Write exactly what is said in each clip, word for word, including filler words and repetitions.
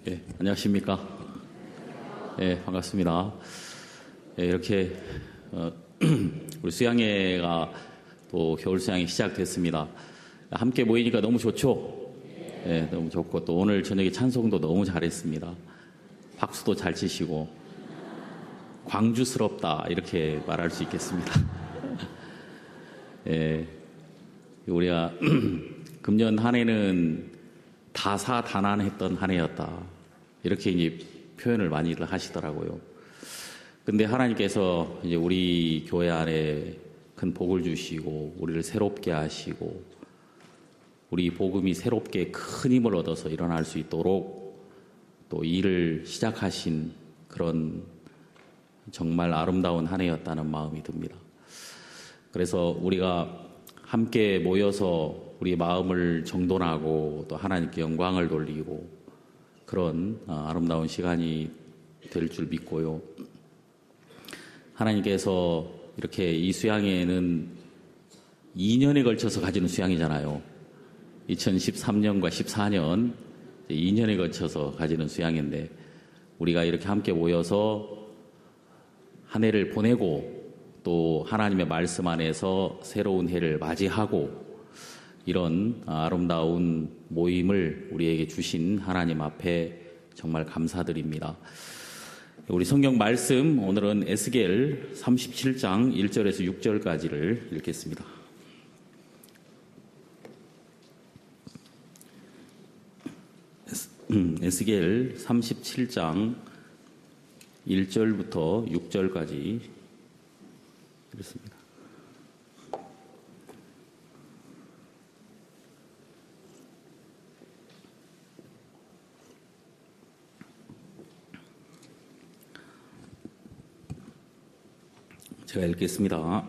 예, 안녕하십니까. 예, 반갑습니다. 예, 이렇게, 어, 우리 수양회가 또 겨울 수양이 시작됐습니다. 함께 모이니까 너무 좋죠? 예, 너무 좋고, 또 오늘 저녁에 찬송도 너무 잘했습니다. 박수도 잘 치시고, 광주스럽다, 이렇게 말할 수 있겠습니다. 예, 우리가 금년 한 해는 다사다난했던 한 해였다. 이렇게 이제 표현을 많이들 하시더라고요. 근데 하나님께서 이제 우리 교회 안에 큰 복을 주시고, 우리를 새롭게 하시고, 우리 복음이 새롭게 큰 힘을 얻어서 일어날 수 있도록 또 일을 시작하신 그런 정말 아름다운 한 해였다는 마음이 듭니다. 그래서 우리가 함께 모여서 우리 마음을 정돈하고 또 하나님께 영광을 돌리고 그런 아름다운 시간이 될 줄 믿고요. 하나님께서 이렇게 이 수양회는 이 년에 걸쳐서 가지는 수양이잖아요. 이천십삼 년과 십사 년 이 년에 걸쳐서 가지는 수양인데, 우리가 이렇게 함께 모여서 한 해를 보내고 또 하나님의 말씀 안에서 새로운 해를 맞이하고, 이런 아름다운 모임을 우리에게 주신 하나님 앞에 정말 감사드립니다. 우리 성경 말씀, 오늘은 에스겔 삼십칠 장 일 절에서 육 절까지를 읽겠습니다. 에스겔 삼십칠 장 일 절부터 육 절까지 읽습니다. 제가 읽겠습니다.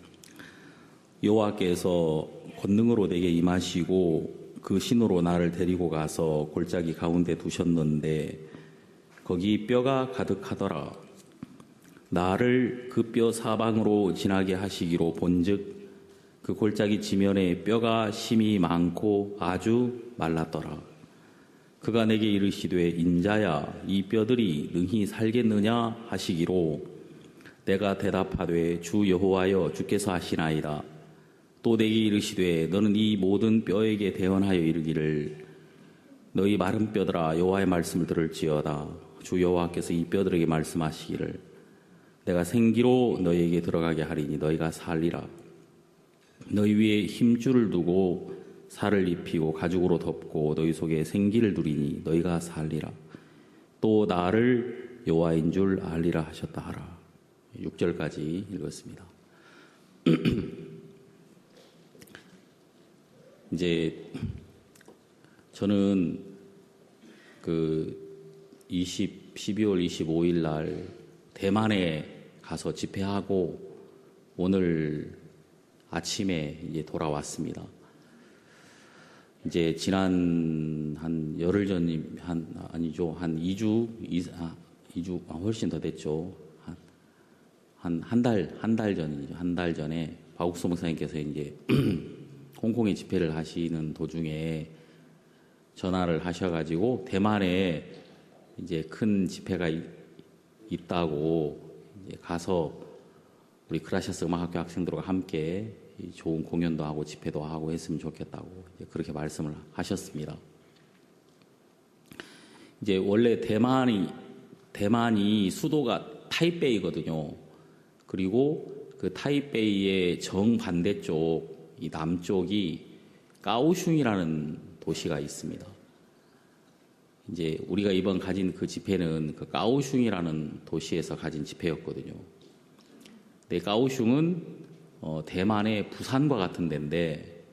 여호와께서 권능으로 내게 임하시고 그 신으로 나를 데리고 가서 골짜기 가운데 두셨는데 거기 뼈가 가득하더라. 나를 그 뼈 사방으로 지나게 하시기로 본즉 그 골짜기 지면에 뼈가 심이 많고 아주 말랐더라. 그가 내게 이르시되 인자야, 이 뼈들이 능히 살겠느냐 하시기로 내가 대답하되 주 여호와여, 주께서 하시나이다. 또 내게 이르시되 너는 이 모든 뼈에게 대언하여 이르기를 너희 마른 뼈들아, 여호와의 말씀을 들을지어다. 주 여호와께서 이 뼈들에게 말씀하시기를 내가 생기로 너희에게 들어가게 하리니 너희가 살리라. 너희 위에 힘줄을 두고 살을 입히고 가죽으로 덮고 너희 속에 생기를 두리니 너희가 살리라. 또 나를 여호와인 줄 알리라 하셨다 하라. 육 절까지 읽었습니다. 이제 저는 그 십이월 이십오일 날 대만에 가서 집회하고 오늘 아침에 이제 돌아왔습니다. 이제 지난 한 열흘 전, 한, 아니죠. 한 이 주, 이, 아, 이 주, 아, 훨씬 더 됐죠. 한, 한 달, 한 달 전이죠. 한 달 전에 박욱수 목사님께서 이제 홍콩에 집회를 하시는 도중에 전화를 하셔가지고 대만에 이제 큰 집회가 이, 있다고 이제 가서 우리 크라시아스 음악학교 학생들과 함께 좋은 공연도 하고 집회도 하고 했으면 좋겠다고 이제 그렇게 말씀을 하셨습니다. 이제 원래 대만이, 대만이 수도가 타이베이거든요. 그리고 그 타이베이의 정반대쪽, 이 남쪽이 까오슝이라는 도시가 있습니다. 이제 우리가 이번 가진 그 집회는 그 까오슝이라는 도시에서 가진 집회였거든요. 근데 까오슝은 어, 대만의 부산과 같은 데인데,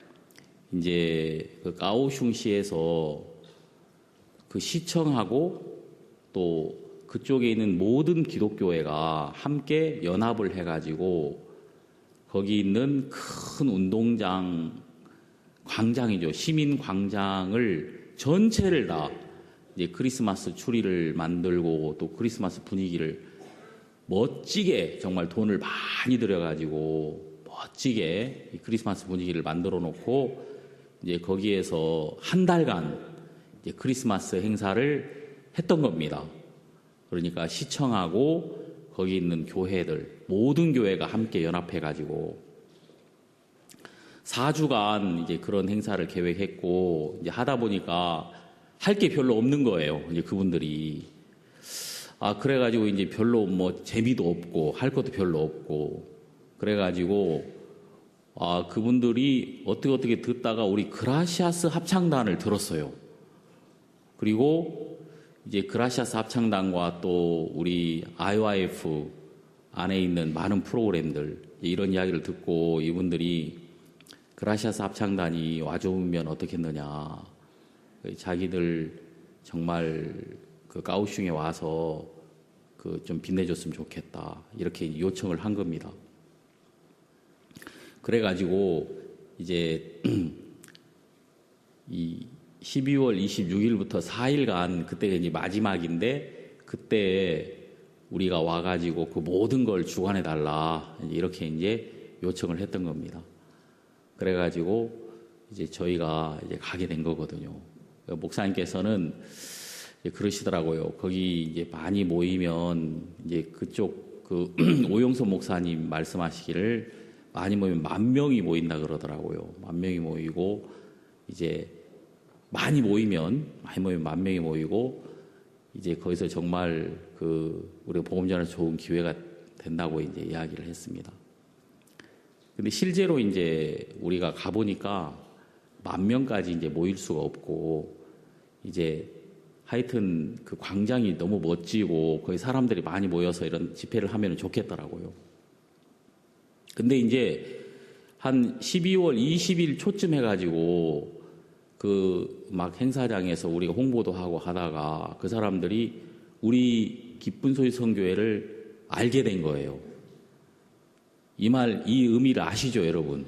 이제 그 까오슝시에서 그 시청하고 또 그쪽에 있는 모든 기독교회가 함께 연합을 해가지고 거기 있는 큰 운동장, 광장이죠. 시민 광장을 전체를 다 이제 크리스마스 추리를 만들고 또 크리스마스 분위기를 멋지게 정말 돈을 많이 들여가지고 멋지게 크리스마스 분위기를 만들어 놓고 이제 거기에서 한 달간 이제 크리스마스 행사를 했던 겁니다. 그러니까 시청하고 거기 있는 교회들, 모든 교회가 함께 연합해가지고 사 주간 이제 그런 행사를 계획했고, 이제 하다 보니까 할 게 별로 없는 거예요. 이제 그분들이. 아, 그래가지고 이제 별로 뭐 재미도 없고, 할 것도 별로 없고, 그래가지고, 아, 그분들이 어떻게 어떻게 듣다가 우리 그라시아스 합창단을 들었어요. 그리고 이제 그라시아스 합창단과 또 우리 아이와이에프 안에 있는 많은 프로그램들, 이런 이야기를 듣고 이분들이 그라시아스 합창단이 와주면 어떻겠느냐. 자기들 정말 그 까우슝에 와서 그 좀 빛내줬으면 좋겠다. 이렇게 요청을 한 겁니다. 그래가지고 이제 이 십이월 이십육일부터 사 일간 그때가 이제 마지막인데 그때 우리가 와가지고 그 모든 걸 주관해 달라 이렇게 이제 요청을 했던 겁니다. 그래가지고 이제 저희가 이제 가게 된 거거든요. 목사님께서는 이제 그러시더라고요. 거기 이제 많이 모이면 이제 그쪽 그 오영선 목사님 말씀하시기를 많이 모이면 만 명이 모인다 그러더라고요. 만 명이 모이고 이제 많이 모이면 많이 모이면 만 명이 모이고 이제 거기서 정말 그 우리가 복음 전할 좋은 기회가 된다고 이제 이야기를 했습니다. 근데 실제로 이제 우리가 가보니까 만 명까지 이제 모일 수가 없고, 이제 하여튼 그 광장이 너무 멋지고 거기 사람들이 많이 모여서 이런 집회를 하면 좋겠더라고요. 근데 이제 한 십이월 이십일 초쯤 해가지고 그 막 행사장에서 우리가 홍보도 하고 하다가 그 사람들이 우리 기쁜 소식 선교회를 알게 된 거예요. 이 말, 이 의미를 아시죠, 여러분?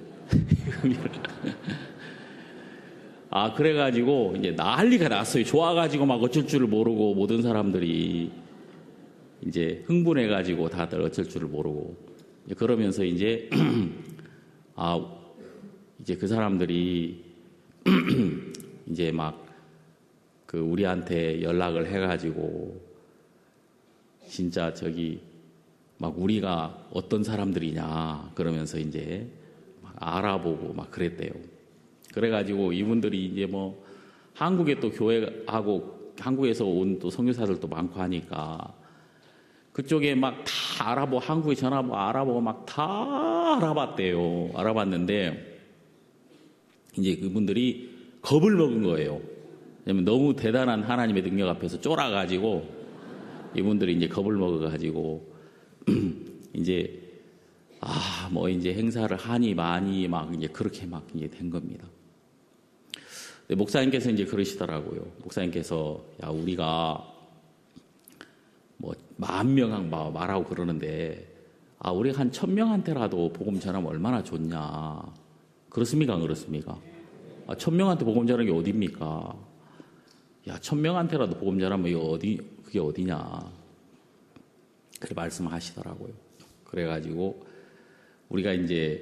아, 그래가지고, 이제 난리가 났어요. 좋아가지고 막 어쩔 줄을 모르고, 모든 사람들이 이제 흥분해가지고 다들 어쩔 줄을 모르고, 그러면서 이제, 아, 이제 그 사람들이 이제 막 그 우리한테 연락을 해가지고, 진짜 저기, 막 우리가 어떤 사람들이냐 그러면서 이제 막 알아보고 막 그랬대요. 그래가지고 이분들이 이제 뭐 한국에 또 교회하고 한국에서 온 또 선교사들도 많고 하니까 그쪽에 막 다 알아보고 한국에 전화하고 알아보고 막 다 알아봤대요. 알아봤는데 이제 그분들이 겁을 먹은 거예요. 왜냐면 너무 대단한 하나님의 능력 앞에서 쫄아가지고 이분들이 이제 겁을 먹어가지고 이제, 아, 뭐, 이제 행사를 하니, 많이, 막, 이제 그렇게 막, 이제 된 겁니다. 목사님께서 이제 그러시더라고요. 목사님께서, 야, 우리가, 뭐, 만 명 말하고 그러는데, 아, 우리가 한 천 명한테라도 복음 전하면 얼마나 좋냐. 그렇습니까? 안 그렇습니까? 아, 천 명한테 복음 전하는 게 어딥니까? 야, 천 명한테라도 복음 전하면 이거 어디, 그게 어디냐. 그렇게 말씀하시더라고요. 그래가지고 우리가 이제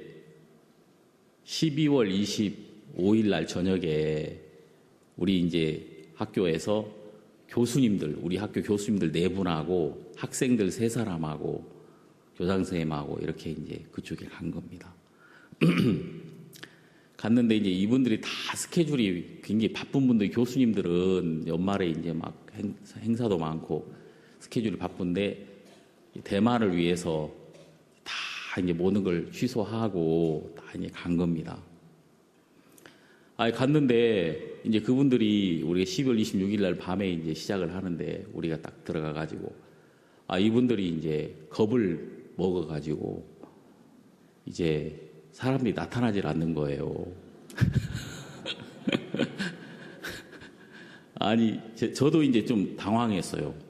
십이월 이십오일 날 저녁에 우리 이제 학교에서 교수님들, 우리 학교 교수님들 네 분하고 학생들 세 사람하고 교장선생님하고 이렇게 이제 그쪽에 간 겁니다. 갔는데 이제 이분들이 다 스케줄이 굉장히 바쁜 분들, 교수님들은 연말에 이제 막 행사도 많고 스케줄이 바쁜데 대만을 위해서 다 이제 모든 걸 취소하고 다 이제 간 겁니다. 아, 갔는데 이제 그분들이 우리가 십이월 이십육일 날 밤에 이제 시작을 하는데 우리가 딱 들어가 가지고 아, 이분들이 이제 겁을 먹어 가지고 이제 사람들이 나타나질 않는 거예요. 아니, 제, 저도 이제 좀 당황했어요.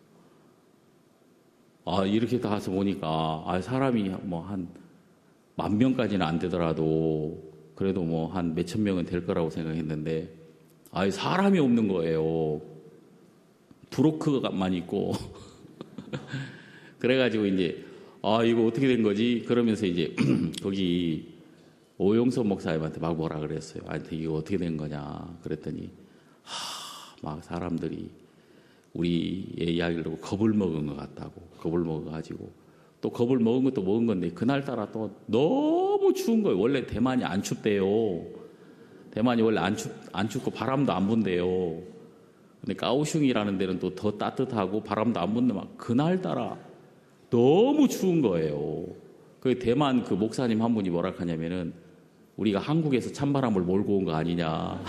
아, 이렇게 다 가서 보니까, 아, 사람이 뭐 한 만 명까지는 안 되더라도, 그래도 뭐 한 몇천 명은 될 거라고 생각했는데, 아, 사람이 없는 거예요. 브로커만 있고. 그래가지고 이제, 아, 이거 어떻게 된 거지? 그러면서 이제, 거기 오용선 목사님한테 막 뭐라 그랬어요. 아니, 이거 어떻게 된 거냐? 그랬더니, 하, 막 사람들이 우리의 이야기를 듣고 겁을 먹은 것 같다고, 겁을 먹어가지고 또 겁을 먹은 것도 먹은 건데 그날따라 또 너무 추운 거예요. 원래 대만이 안 춥대요. 대만이 원래 안, 춥, 안 춥고 바람도 안 분대요. 근데 까오슝이라는 데는 또 더 따뜻하고 바람도 안 부는데 막 그날따라 너무 추운 거예요. 그 대만 그 목사님 한 분이 뭐라 하냐면은 우리가 한국에서 찬바람을 몰고 온 거 아니냐.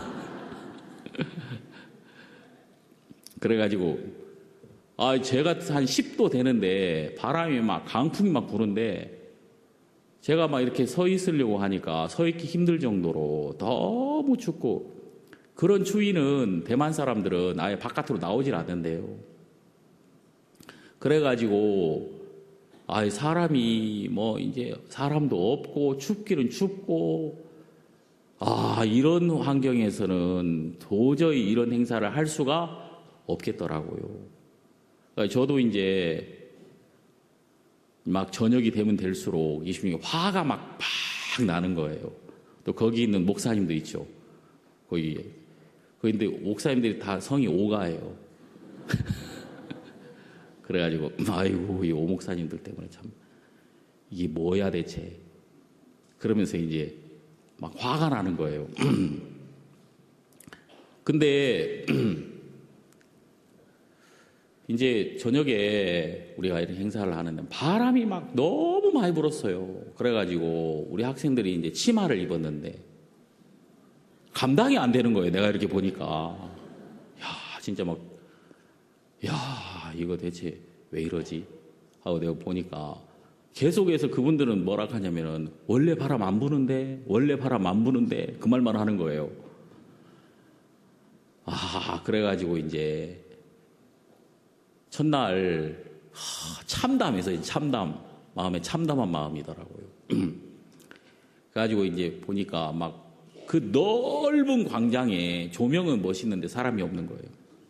그래가지고 아 제가 한 십 도 되는데 바람이 막 강풍이 막 부는데 제가 막 이렇게 서 있으려고 하니까 서 있기 힘들 정도로 너무 춥고, 그런 추위는 대만 사람들은 아예 바깥으로 나오질 않는데요. 그래가지고 아 사람이 뭐 이제 사람도 없고 춥기는 춥고, 아 이런 환경에서는 도저히 이런 행사를 할 수가 없겠더라고요. 그러니까 저도 이제 막 저녁이 되면 될수록 이 심중에 화가 막 팍 나는 거예요. 또 거기 있는 목사님들 있죠. 거기 근데 목사님들이 다 성이 오가예요. 그래가지고 아이고 이 오목사님들 때문에 참 이게 뭐야 대체. 그러면서 이제 막 화가 나는 거예요. 근데 이제 저녁에 우리가 이런 행사를 하는데 바람이 막 너무 많이 불었어요. 그래가지고 우리 학생들이 이제 치마를 입었는데 감당이 안 되는 거예요. 내가 이렇게 보니까 야 진짜 막 야 이거 대체 왜 이러지 하고 내가 보니까 계속해서 그분들은 뭐라 하냐면은 원래 바람 안 부는데 원래 바람 안 부는데 그 말만 하는 거예요. 아 그래가지고 이제 첫날 하, 참담해서 참담 마음에 참담한 마음이더라고요. 그래가지고 이제 보니까 막 그 넓은 광장에 조명은 멋있는데 사람이 없는 거예요.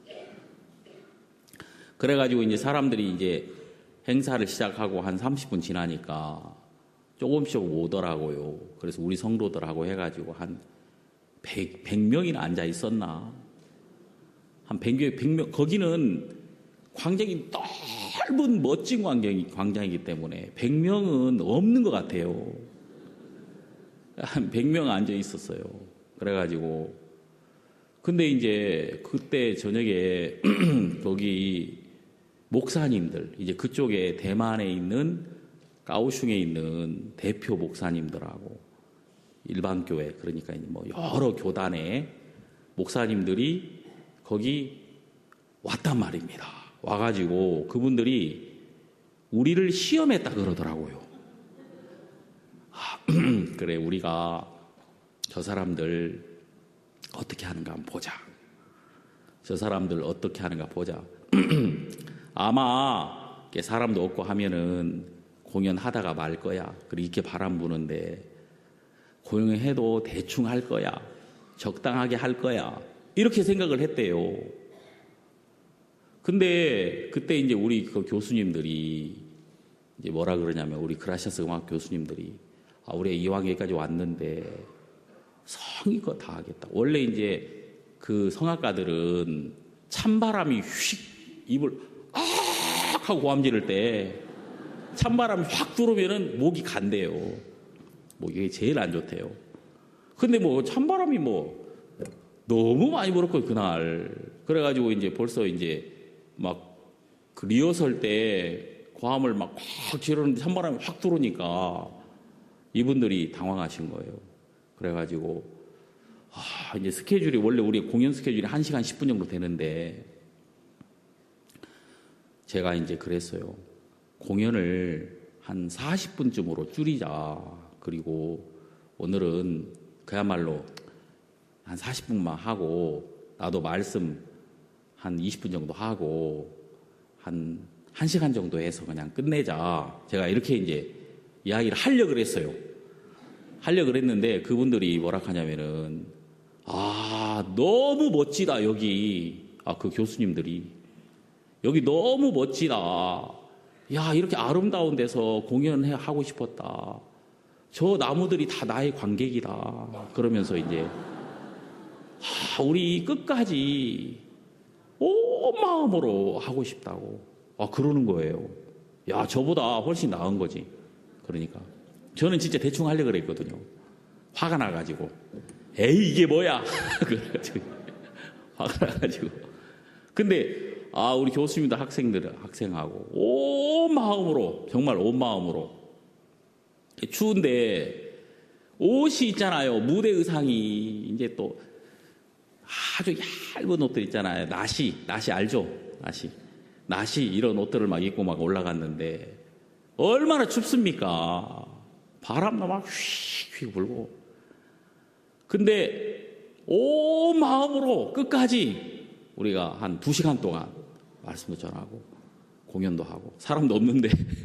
그래가지고 이제 사람들이 이제 행사를 시작하고 한 삼십 분 지나니까 조금씩 오더라고요. 그래서 우리 성도들하고 해가지고 한 백, 백 명이나 앉아 있었나? 한 백 명, 백 명, 거기는 광장이 넓은 멋진 광장이, 광장이기 때문에 백 명은 없는 것 같아요. 한 백 명 앉아 있었어요. 그래가지고 근데 이제 그때 저녁에 거기 목사님들 이제 그쪽에 대만에 있는 까오슝에 있는 대표 목사님들하고 일반 교회 그러니까 뭐 여러 교단의 목사님들이 거기 왔단 말입니다. 와가지고 그분들이 우리를 시험했다 그러더라고요. 아, 그래 우리가 저 사람들 어떻게 하는가 한번 보자. 저 사람들 어떻게 하는가 보자. 아마 사람도 없고 하면은 공연하다가 말 거야. 그리고 이렇게 바람 부는데 공연해도 대충 할 거야. 적당하게 할 거야. 이렇게 생각을 했대요. 근데 그때 이제 우리 그 교수님들이 이제 뭐라 그러냐면 우리 그라시아스 음악 교수님들이 아, 우리 이왕 여기까지 왔는데 성의껏 다 하겠다. 원래 이제 그 성악가들은 찬바람이 휙 입을 아 하고 고함 지를 때 찬바람이 확 들어오면은 목이 간대요. 목이 제일 안 좋대요. 근데 뭐 찬바람이 뭐 너무 많이 불었고 그날 그래가지고 이제 벌써 이제 막 그 리허설 때 고함을 막 확 지르는데 찬바람이 확 들어오니까 이분들이 당황하신 거예요. 그래가지고 아, 이제 스케줄이 원래 우리 공연 스케줄이 한 시간 십 분 정도 되는데 제가 이제 그랬어요. 공연을 한 사십 분쯤으로 줄이자. 그리고 오늘은 그야말로 한 사십 분만 하고 나도 말씀 한 이십 분 정도 하고 한 1시간 정도 해서 그냥 끝내자. 제가 이렇게 이제 이야기를 하려고 그랬어요. 하려고 그랬는데 그분들이 뭐라 하냐면은 아 너무 멋지다 여기. 아 그 교수님들이 여기 너무 멋지다. 야 이렇게 아름다운 데서 공연하고 싶었다. 저 나무들이 다 나의 관객이다. 그러면서 이제 아, 우리 끝까지 온 마음으로 하고 싶다고. 아, 그러는 거예요. 야, 저보다 훨씬 나은 거지. 그러니까. 저는 진짜 대충 하려고 그랬거든요. 화가 나가지고. 에이, 이게 뭐야? 그래가지고. 화가 나가지고. 근데, 아, 우리 교수님들 학생들, 학생하고, 온 마음으로, 정말 온 마음으로. 추운데, 옷이 있잖아요. 무대 의상이, 이제 또, 아주 얇은 옷들 있잖아요. 나시, 나시 알죠? 나시. 나시, 이런 옷들을 막 입고 막 올라갔는데, 얼마나 춥습니까? 바람도 막 휙휙 불고. 근데, 온 마음으로 끝까지 우리가 한 두 시간 동안 말씀도 전하고, 공연도 하고, 사람도 없는데,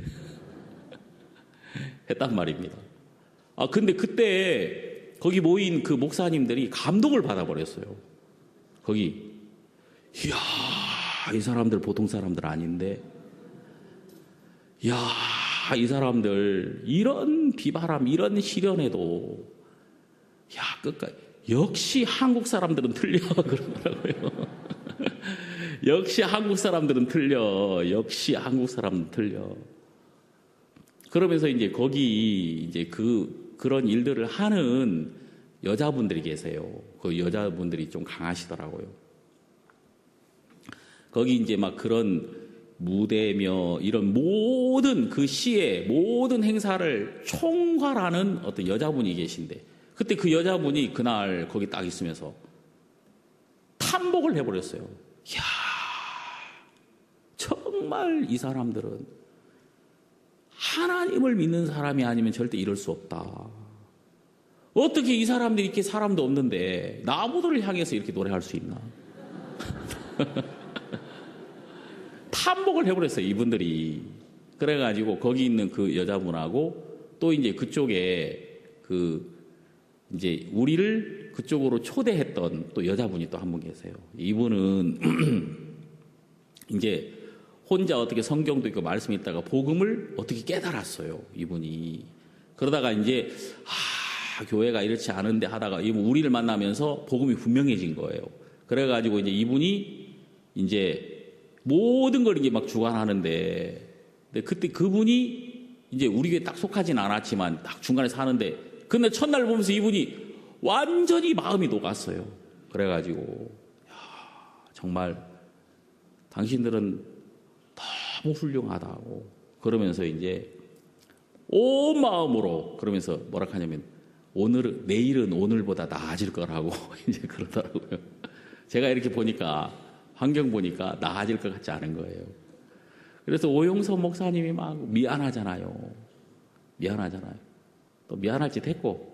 했단 말입니다. 아, 근데 그때, 거기 모인 그 목사님들이 감동을 받아버렸어요. 거기, 이야, 이 사람들 보통 사람들 아닌데, 이야, 이 사람들, 이런 비바람, 이런 시련에도, 야, 끝까지, 역시 한국 사람들은 틀려. 그러더라고요. 역시 한국 사람들은 틀려. 역시 한국 사람은 틀려. 그러면서 이제 거기 이제 그, 그런 일들을 하는 여자분들이 계세요. 그 여자분들이 좀 강하시더라고요. 거기 이제 막 그런 무대며 이런 모든 그 시의 모든 행사를 총괄하는 어떤 여자분이 계신데, 그때 그 여자분이 그날 거기 딱 있으면서 탐복을 해버렸어요. 이야, 정말 이 사람들은 하나님을 믿는 사람이 아니면 절대 이럴 수 없다. 어떻게 이 사람들이 이렇게 사람도 없는데 나무들을 향해서 이렇게 노래할 수 있나? 탐복을 해버렸어요, 이분들이. 그래가지고 거기 있는 그 여자분하고 또 이제 그쪽에 그 이제 우리를 그쪽으로 초대했던 또 여자분이 또 한 분 계세요. 이분은 이제 혼자 어떻게 성경도 있고 말씀이 있다가 복음을 어떻게 깨달았어요, 이분이. 그러다가 이제 아, 교회가 이렇지 않은데 하다가 이분 우리를 만나면서 복음이 분명해진 거예요. 그래가지고 이제 이분이 이제 모든 걸 이제 막 주관하는데, 근데 그때 그분이 이제 우리 교회 딱 속하진 않았지만 딱 중간에 사는데, 근데 첫날 보면서 이분이 완전히 마음이 녹았어요. 그래가지고 야, 정말 당신들은 너무 훌륭하다고 그러면서 이제 온 마음으로 그러면서 뭐라 하냐면 오늘 내일은 오늘보다 나아질 거라고 이제 그러더라고요. 제가 이렇게 보니까 환경 보니까 나아질 것 같지 않은 거예요. 그래서 오용서 목사님이 막 미안하잖아요. 미안하잖아요. 또 미안할 짓 했고.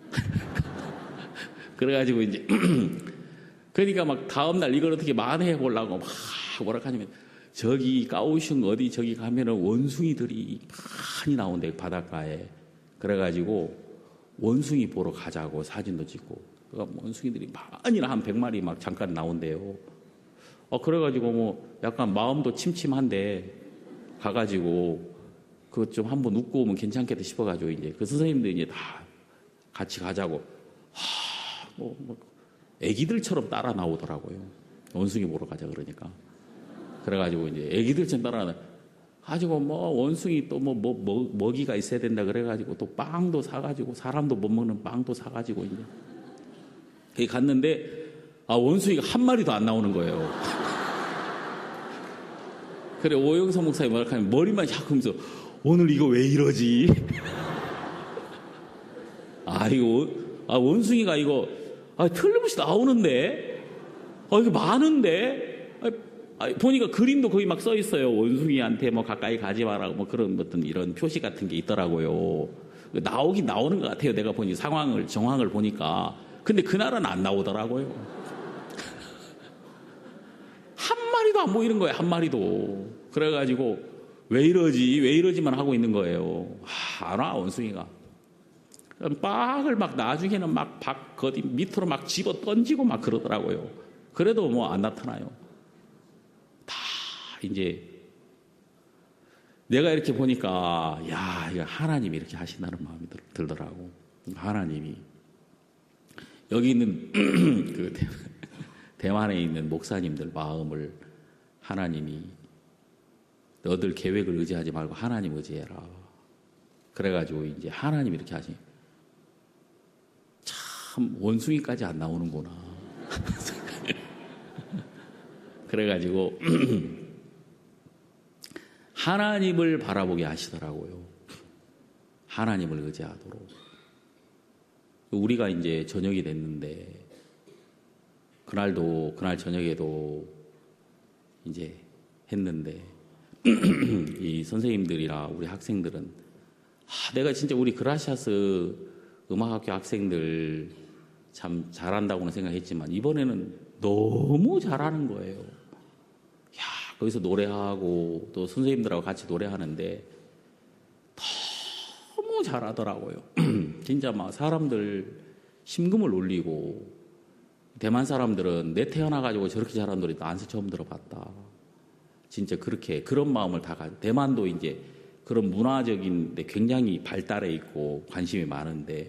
그래가지고 이제 그러니까 막 다음날 이걸 어떻게 만회해 보려고 막 뭐라 하냐면 저기 까오슝 어디 저기 가면은 원숭이들이 많이 나온대, 바닷가에. 그래가지고 원숭이 보러 가자고 사진도 찍고. 그러니까 원숭이들이 많이 한 백 마리 막 잠깐 나온대요. 어, 그래가지고 뭐 약간 마음도 침침한데 가가지고 그것 좀 한번 웃고 오면 괜찮겠다 싶어가지고 이제 그 선생님들 이제 다 같이 가자고. 하, 뭐, 뭐 애기들처럼 따라 나오더라고요. 원숭이 보러 가자 그러니까. 그래가지고 이제 애기들처럼 따라 나. 가지고 뭐 원숭이 또 뭐 뭐, 뭐, 먹이가 있어야 된다 그래가지고 또 빵도 사가지고 사람도 못 먹는 빵도 사가지고 이제 거기 갔는데 아 원숭이가 한 마리도 안 나오는 거예요. 그래 오영서 목사님 뭐라 하면 머리만 자꾸 하면서 오늘 이거 왜 이러지? 아 이거 아 원숭이가 이거 아 틀림없이 나오는데 아 이게 많은데 아, 아, 보니까 그림도 거기 막 써 있어요. 원숭이한테 뭐 가까이 가지 마라고 뭐 그런 어떤 이런 표시 같은 게 있더라고요. 나오긴 나오는 것 같아요. 내가 보니 상황을 정황을 보니까. 근데 그날은 안 나오더라고요. 한 마리도 안 보이는 거예요. 한 마리도. 그래가지고 왜 이러지 왜 이러지만 하고 있는 거예요. 아, 안 와 원숭이가. 빵을 막 나중에는 막 박 거디 밑으로 막 집어 던지고 막 그러더라고요. 그래도 뭐 안 나타나요. 다 이제 내가 이렇게 보니까 야 이거 하나님이 이렇게 하신다는 마음이 들더라고. 하나님이 여기 있는 그 대만에 있는 목사님들 마음을 하나님이 너들 계획을 의지하지 말고 하나님 의지해라. 그래가지고 이제 하나님이 이렇게 하시니 참 원숭이까지 안 나오는구나. 그래가지고 하나님을 바라보게 하시더라고요. 하나님을 의지하도록. 우리가 이제 저녁이 됐는데 그날도 그날 저녁에도 이제 했는데 이 선생님들이나 우리 학생들은 아, 내가 진짜 우리 그라시아스 음악학교 학생들 참 잘한다고는 생각했지만 이번에는 너무 잘하는 거예요. 야, 거기서 노래하고 또 선생님들하고 같이 노래하는데 너무 잘하더라고요. 진짜 막 사람들 심금을 울리고 대만 사람들은 내 태어나가지고 저렇게 잘하는 노래 난세 처음 들어봤다. 진짜 그렇게 그런 마음을 다 가지고 대만도 이제 그런 문화적인 데 굉장히 발달해 있고 관심이 많은데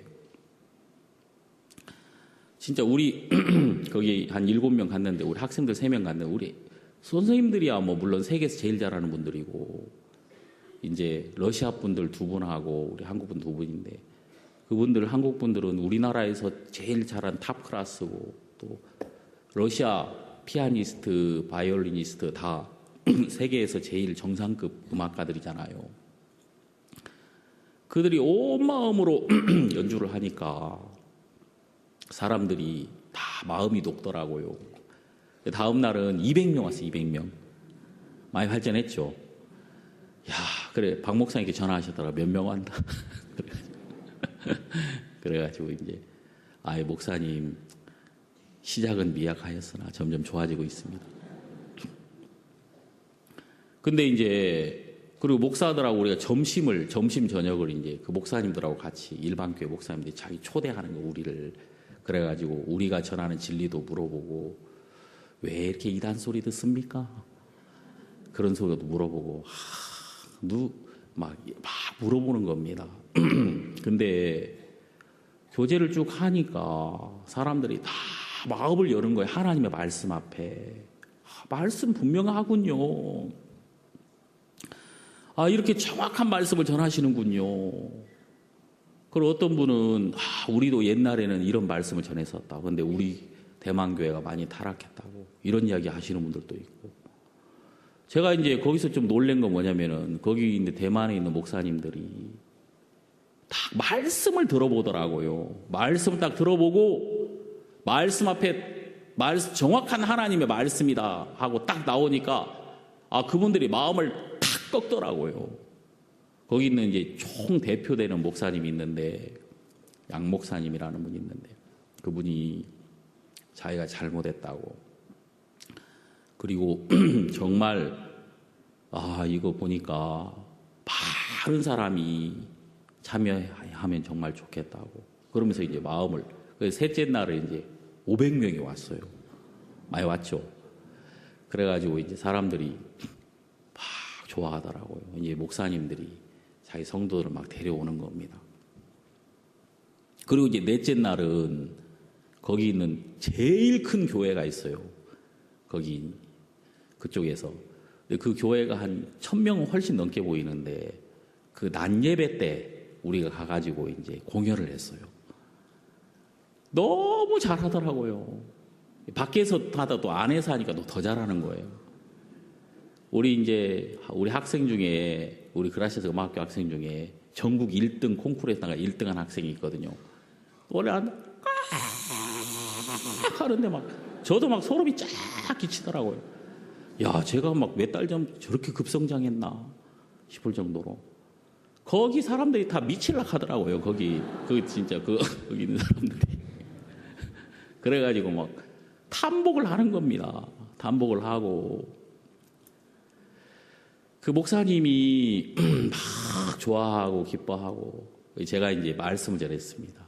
진짜 우리 거기 한 일곱 명 갔는데 우리 학생들 세 명 갔는데 우리 선생님들이야 뭐 물론 세계에서 제일 잘하는 분들이고 이제 러시아 분들 두 분하고 우리 한국 분 두 분인데 그분들 한국 분들은 우리나라에서 제일 잘한 탑 클래스고 또 러시아 피아니스트, 바이올리니스트 다 세계에서 제일 정상급 음악가들이잖아요. 그들이 온 마음으로 연주를 하니까 사람들이 다 마음이 녹더라고요. 다음 날은 이백 명 왔어요. 이백 명. 많이 발전했죠. 야, 그래 박 목사님께 전화하셨더라. 몇 명 왔나? 그래가지고 이제 아이 목사님 시작은 미약하였으나 점점 좋아지고 있습니다. 근데 이제 그리고 목사들하고 우리가 점심을 점심 저녁을 이제 그 목사님들하고 같이 일반 교회 목사님들이 자기 초대하는 거 우리를 그래가지고 우리가 전하는 진리도 물어보고 왜 이렇게 이단 소리 듣습니까? 그런 소리도 물어보고 누 막 막 물어보는 겁니다. 근데 교제를 쭉 하니까 사람들이 다 마음을 여는 거예요. 하나님의 말씀 앞에. 아, 말씀 분명하군요. 아, 이렇게 정확한 말씀을 전하시는군요. 그리고 어떤 분은 아, 우리도 옛날에는 이런 말씀을 전했었다. 그런데 우리 대만교회가 많이 타락했다고 이런 이야기 하시는 분들도 있고. 제가 이제 거기서 좀 놀란 건 뭐냐면은 거기 있는 대만에 있는 목사님들이 딱 말씀을 들어보더라고요. 말씀을 딱 들어보고 말씀 앞에 말씀, 정확한 하나님의 말씀이다 하고 딱 나오니까 아 그분들이 마음을 탁 꺾더라고요. 거기 있는 이제 총 대표되는 목사님이 있는데 양 목사님이라는 분이 있는데 그분이 자기가 잘못했다고 그리고 정말 아 이거 보니까 바른 사람이 참여하면 정말 좋겠다고 그러면서 이제 마음을 셋째 날에 이제 오백 명이 왔어요. 많이 왔죠. 그래가지고 이제 사람들이 막 좋아하더라고요. 이제 목사님들이 자기 성도들을 막 데려오는 겁니다. 그리고 이제 넷째 날은 거기 있는 제일 큰 교회가 있어요. 거기 그쪽에서 그 교회가 한 천 명 훨씬 넘게 보이는데 그 낮 예배 때 우리가 가가지고 이제 공연을 했어요. 너무 잘하더라고요. 밖에서 하다 또 안에서 하니까 더 잘하는 거예요. 우리 이제 우리 학생 중에 우리 그라시아스 음악학교 학생 중에 전국 일 등 콩쿠르에서 나가 일 등한 학생이 있거든요. 노래 안 하는데 막 저도 막 소름이 쫙 끼치더라고요. 야, 제가 막 몇 달 전 저렇게 급성장했나 싶을 정도로 거기 사람들이 다 미칠락 하더라고요. 거기 그 진짜 그 거기 있는 사람들이 그래가지고 막 탐복을 하는 겁니다. 탐복을 하고 그 목사님이 막 좋아하고 기뻐하고 제가 이제 말씀을 전했습니다.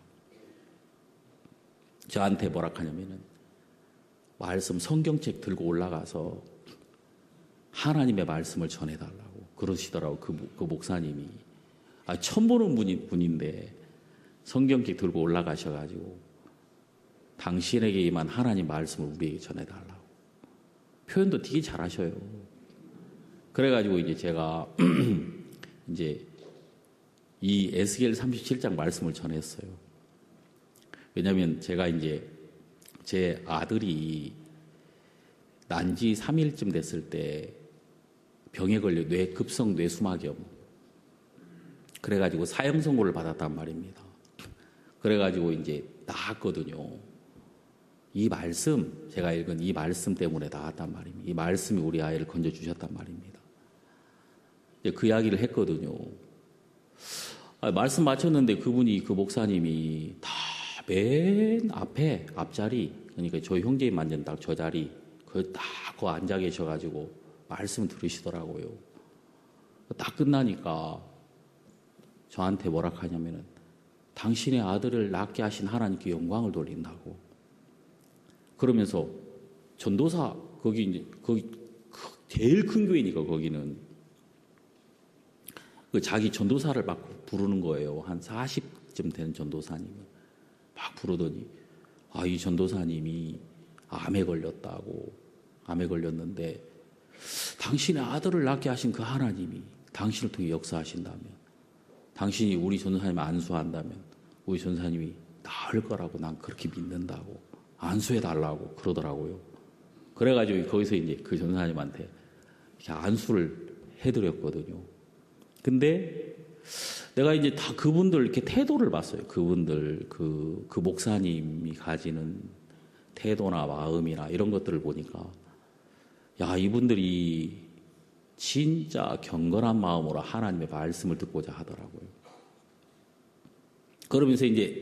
저한테 뭐라 하냐면은 말씀 성경책 들고 올라가서 하나님의 말씀을 전해달라고 그러시더라고. 그, 그 목사님이 아, 처음 보는 분이, 분인데 성경책 들고 올라가셔가지고 당신에게 임한 하나님 말씀을 우리에게 전해달라고. 표현도 되게 잘하셔요. 그래가지고 이제 제가 이제 이 에스겔 삼십칠 장 말씀을 전했어요. 왜냐하면 제가 이제 제 아들이 난지 삼 일쯤 됐을 때 병에 걸려 뇌 급성 뇌수막염. 그래가지고 사형 선고를 받았단 말입니다. 그래가지고 이제 나았거든요. 이 말씀, 제가 읽은 이 말씀 때문에 나았단 말입니다. 이 말씀이 우리 아이를 건져주셨단 말입니다. 그 이야기를 했거든요. 아, 말씀 마쳤는데 그분이, 그 목사님이 다 맨 앞에, 앞자리, 그러니까 저희 형제님 만든 딱 저 자리, 그 딱 그 앉아 계셔가지고 말씀 들으시더라고요. 딱 끝나니까 저한테 뭐라 하냐면은 당신의 아들을 낳게 하신 하나님께 영광을 돌린다고. 그러면서 전도사, 거기 이제, 거기 제일 큰 교회니까 거기는 그 자기 전도사를 막 부르는 거예요. 한 사십쯤 되는 전도사님을 막 부르더니, 아, 이 전도사님이 암에 걸렸다고, 암에 걸렸는데 당신의 아들을 낳게 하신 그 하나님이 당신을 통해 역사하신다면, 당신이 우리 전도사님을 안수한다면 우리 전도사님이 나을 거라고 난 그렇게 믿는다고, 안수해달라고 그러더라고요. 그래가지고 거기서 이제 그 전도사님한테 이렇게 안수를 해드렸거든요. 근데 내가 이제 다 그분들 이렇게 태도를 봤어요. 그분들, 그, 그 목사님이 가지는 태도나 마음이나 이런 것들을 보니까, 야, 이분들이 진짜 경건한 마음으로 하나님의 말씀을 듣고자 하더라고요. 그러면서 이제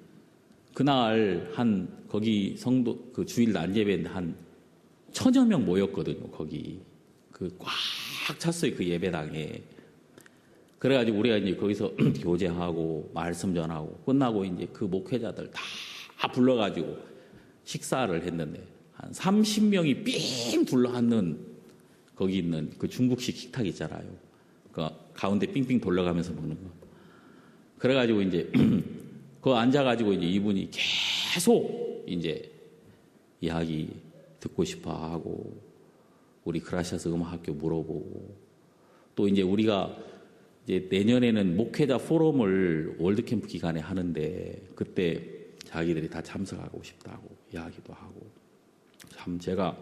그날 한 거기 성도 그 주일 난예배인데 한 천여 명 모였거든요. 거기 그 꽉 찼어요. 그 예배당에. 그래가지고 우리가 이제 거기서 교제하고 말씀 전하고 끝나고 이제 그 목회자들 다 불러가지고 식사를 했는데 한 삼십 명이 삥 둘러앉는 거기 있는 그 중국식 식탁 있잖아요. 그 가운데 삥삥 돌려가면서 먹는 거. 그래가지고 이제 그 앉아가지고 이제 이분이 계속 이제 이야기 듣고 싶어 하고 우리 그라시아스 음악학교 물어보고 또 이제 우리가 이제 내년에는 목회자 포럼을 월드캠프 기간에 하는데 그때 자기들이 다 참석하고 싶다고 이야기도 하고 참 제가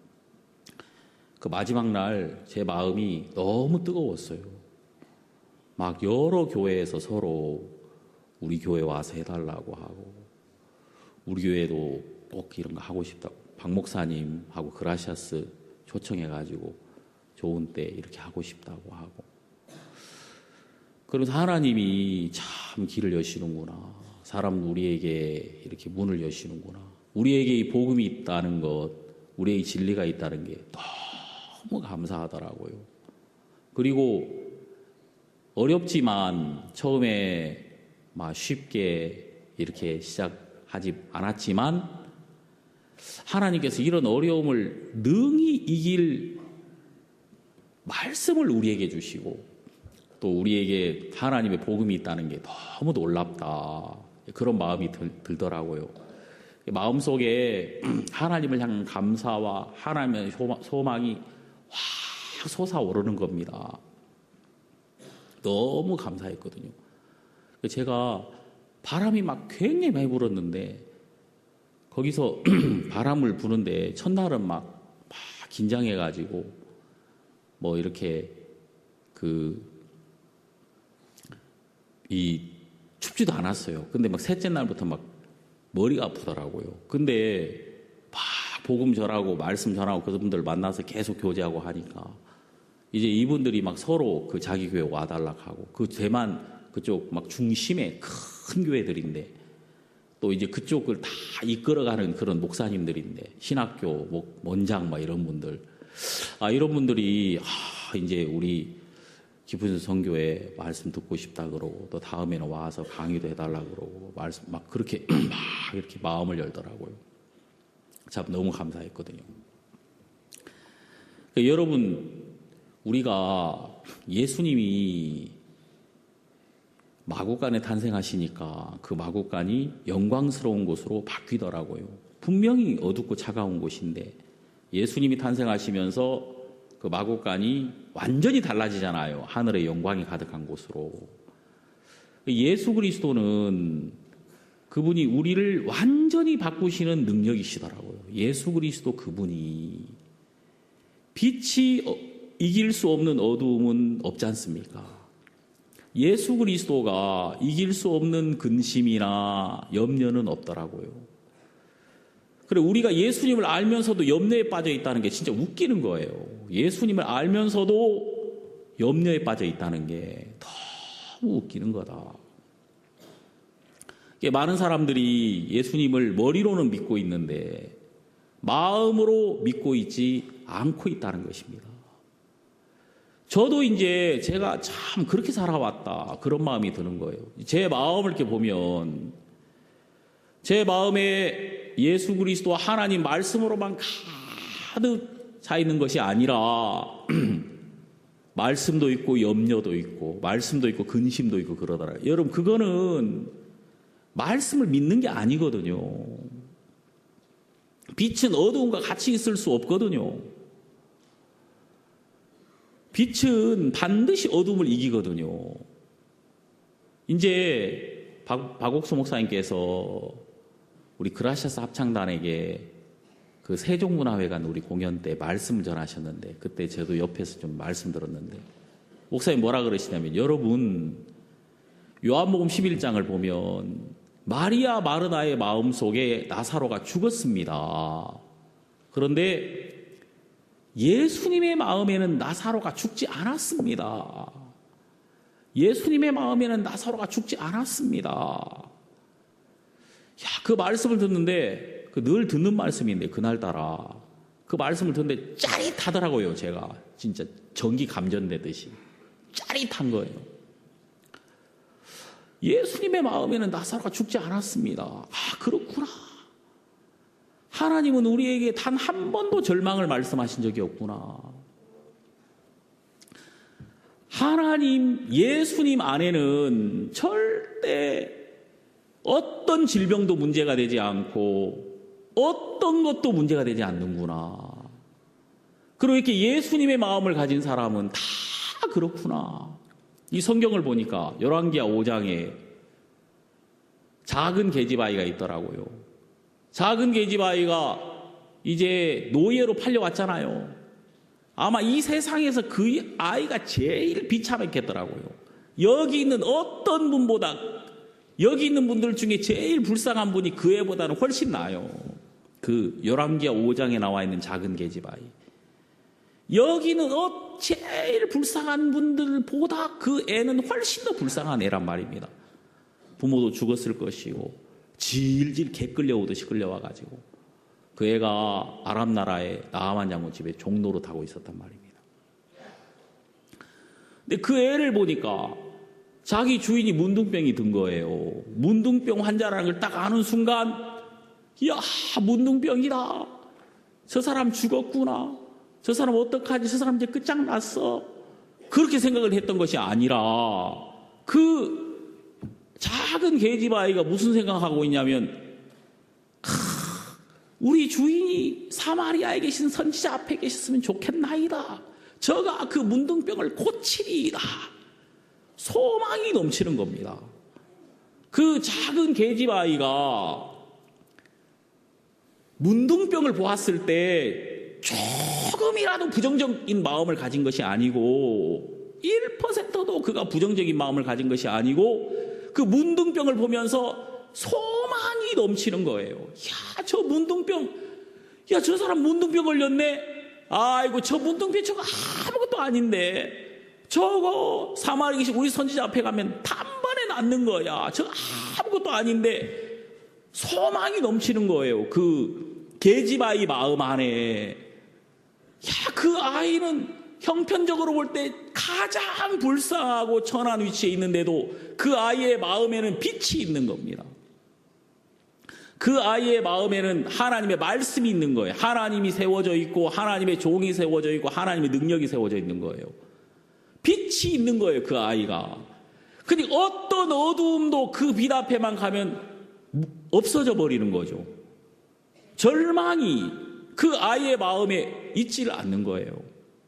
그 마지막 날 제 마음이 너무 뜨거웠어요. 막 여러 교회에서 서로 우리 교회 와서 해달라고 하고 우리 교회도 꼭 이런 거 하고 싶다고 박 목사님하고 그라시아스 초청해가지고 좋은 때 이렇게 하고 싶다고 하고 그러면서 하나님이 참 길을 여시는구나. 사람 우리에게 이렇게 문을 여시는구나. 우리에게 이 복음이 있다는 것, 우리에게 진리가 있다는 게 너무 감사하더라고요. 그리고 어렵지만 처음에 막 쉽게 이렇게 시작하지 않았지만 하나님께서 이런 어려움을 능히 이길 말씀을 우리에게 주시고 또 우리에게 하나님의 복음이 있다는 게 너무 놀랍다. 그런 마음이 들, 들더라고요. 마음속에 하나님을 향한 감사와 하나님의 소망이 확 솟아오르는 겁니다. 너무 감사했거든요. 제가 바람이 막 굉장히 많이 불었는데 거기서 바람을 부는데 첫날은 막, 막 긴장해가지고 뭐 이렇게 그 이 춥지도 않았어요. 근데 막 셋째 날부터 막 머리가 아프더라고요. 근데 막 복음 전하고 말씀 전하고 그분들 만나서 계속 교제하고 하니까 이제 이분들이 막 서로 그 자기 교회 와달라고 하고 그 대만 그쪽 막 중심의 큰 교회들인데 또 이제 그쪽을 다 이끌어가는 그런 목사님들인데 신학교 원장 막 이런 분들 아 이런 분들이 아 이제 우리 기쁜 선교회 말씀 듣고 싶다 그러고 또 다음에는 와서 강의도 해달라 그러고 말씀 막 그렇게 막 이렇게 마음을 열더라고요. 참 너무 감사했거든요. 그러니까 여러분 우리가 예수님이 마구간에 탄생하시니까 그 마구간이 영광스러운 곳으로 바뀌더라고요. 분명히 어둡고 차가운 곳인데 예수님이 탄생하시면서 그 마구간이 완전히 달라지잖아요. 하늘의 영광이 가득한 곳으로. 예수 그리스도는 그분이 우리를 완전히 바꾸시는 능력이시더라고요. 예수 그리스도 그분이 빛이 이길 수 없는 어두움은 없지 않습니까? 예수 그리스도가 이길 수 없는 근심이나 염려는 없더라고요. 그래, 우리가 예수님을 알면서도 염려에 빠져 있다는 게 진짜 웃기는 거예요. 예수님을 알면서도 염려에 빠져 있다는 게 너무 웃기는 거다. 많은 사람들이 예수님을 머리로는 믿고 있는데 마음으로 믿고 있지 않고 있다는 것입니다. 저도 이제 제가 참 그렇게 살아왔다, 그런 마음이 드는 거예요. 제 마음을 이렇게 보면 제 마음에 예수 그리스도와 하나님 말씀으로만 가득 차 있는 것이 아니라 말씀도 있고 염려도 있고 말씀도 있고 근심도 있고 그러더라고요. 여러분, 그거는 말씀을 믿는 게 아니거든요. 빛은 어두움과 같이 있을 수 없거든요. 빛은 반드시 어둠을 이기거든요. 이제 박, 박옥수 목사님께서 우리 그라시아스 합창단에게 그 세종문화회관 우리 공연 때 말씀을 전하셨는데, 그때 저도 옆에서 좀 말씀 들었는데 목사님 뭐라 그러시냐면, 여러분 요한복음 십일 장을 보면 마리아 마르다의 마음속에 나사로가 죽었습니다. 그런데 예수님의 마음에는 나사로가 죽지 않았습니다. 예수님의 마음에는 나사로가 죽지 않았습니다. 야, 그 말씀을 듣는데, 그 늘 듣는 말씀인데 그날따라 그 말씀을 듣는데 짜릿하더라고요. 제가 진짜 전기 감전되듯이 짜릿한 거예요. 예수님의 마음에는 나사로가 죽지 않았습니다. 아, 그렇구나. 하나님은 우리에게 단 한 번도 절망을 말씀하신 적이 없구나. 하나님, 예수님 안에는 절대 어떤 질병도 문제가 되지 않고 어떤 것도 문제가 되지 않는구나. 그리고 이렇게 예수님의 마음을 가진 사람은 다 그렇구나. 이 성경을 보니까 열왕기하 오 장에 작은 계집아이가 있더라고요. 작은 계집아이가 이제 노예로 팔려왔잖아요. 아마 이 세상에서 그 아이가 제일 비참했겠더라고요. 여기 있는 어떤 분보다, 여기 있는 분들 중에 제일 불쌍한 분이 그 애보다는 훨씬 나아요. 그 열왕기하 오 장에 나와 있는 작은 계집아이. 여기는 어 제일 불쌍한 분들보다 그 애는 훨씬 더 불쌍한 애란 말입니다. 부모도 죽었을 것이고 질질 개 끌려오듯이 끌려와가지고 그 애가 아랍 나라의 나아만 장군 집에 종로로 타고 있었단 말입니다. 근데 그 애를 보니까 자기 주인이 문둥병이 든 거예요. 문둥병 환자라는 걸 딱 아는 순간, 이야, 문둥병이다. 저 사람 죽었구나. 저 사람 어떡하지? 저 사람 이제 끝장났어. 그렇게 생각을 했던 것이 아니라 그 작은 계집아이가 무슨 생각하고 있냐면, 우리 주인이 사마리아에 계신 선지자 앞에 계셨으면 좋겠나이다. 저가 그 문둥병을 고치리이다. 소망이 넘치는 겁니다. 그 작은 계집아이가 문둥병을 보았을 때 조금이라도 부정적인 마음을 가진 것이 아니고, 일 퍼센트도 그가 부정적인 마음을 가진 것이 아니고, 그 문둥병을 보면서 소망이 넘치는 거예요. 야, 저 문둥병, 야, 저 사람 문둥병 걸렸네. 아이고, 저 문둥병 저거 아무것도 아닌데, 저거 사마리아 계신 우리 선지자 앞에 가면 단번에 낫는 거야. 저거 아무것도 아닌데 소망이 넘치는 거예요. 그 계집아이 마음 안에. 야, 그 아이는 형편적으로 볼 때 가장 불쌍하고 천한 위치에 있는데도 그 아이의 마음에는 빛이 있는 겁니다. 그 아이의 마음에는 하나님의 말씀이 있는 거예요. 하나님이 세워져 있고 하나님의 종이 세워져 있고 하나님의 능력이 세워져 있는 거예요. 빛이 있는 거예요, 그 아이가. 근데 어떤 어두움도 그 빛 앞에만 가면 없어져 버리는 거죠. 절망이 그 아이의 마음에 있지를 않는 거예요.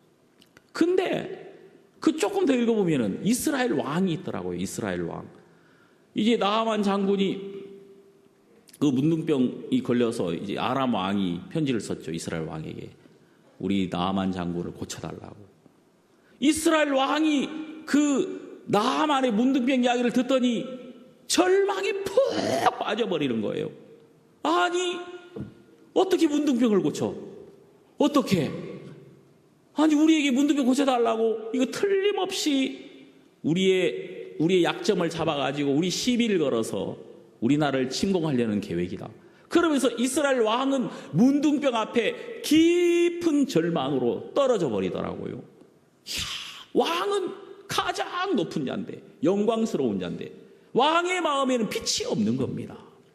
근데 그 조금 더 읽어보면은 이스라엘 왕이 있더라고요. 이스라엘 왕. 이제 나하만 장군이 그 문둥병이 걸려서 이제 아람 왕이 편지를 썼죠. 이스라엘 왕에게. 우리 나하만 장군을 고쳐달라고. 이스라엘 왕이 그 나하만의 문둥병 이야기를 듣더니 절망에 푹 빠져버리는 거예요. 아니, 어떻게 문둥병을 고쳐? 어떻게? 아니, 우리에게 문둥병 고쳐달라고? 이거 틀림없이 우리의, 우리의 약점을 잡아가지고 우리 시비를 걸어서 우리나라를 침공하려는 계획이다. 그러면서 이스라엘 왕은 문둥병 앞에 깊은 절망으로 떨어져 버리더라고요. 이야, 왕은 가장 높은 자인데, 영광스러운 자인데, 왕의 마음에는 빛이 없는 겁니다.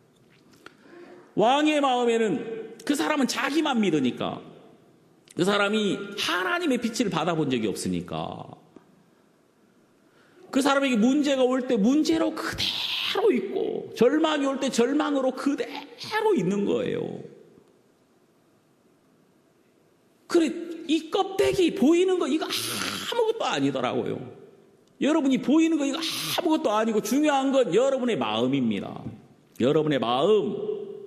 왕의 마음에는 그 사람은 자기만 믿으니까, 그 사람이 하나님의 빛을 받아본 적이 없으니까, 그 사람에게 문제가 올 때 문제로 그대로 있고, 절망이 올 때 절망으로 그대로 있는 거예요. 그래, 이 껍데기 보이는 거 이거 아무것도 아니더라고요. 여러분이 보이는 거 이거 아무것도 아니고 중요한 건 여러분의 마음입니다. 여러분의 마음.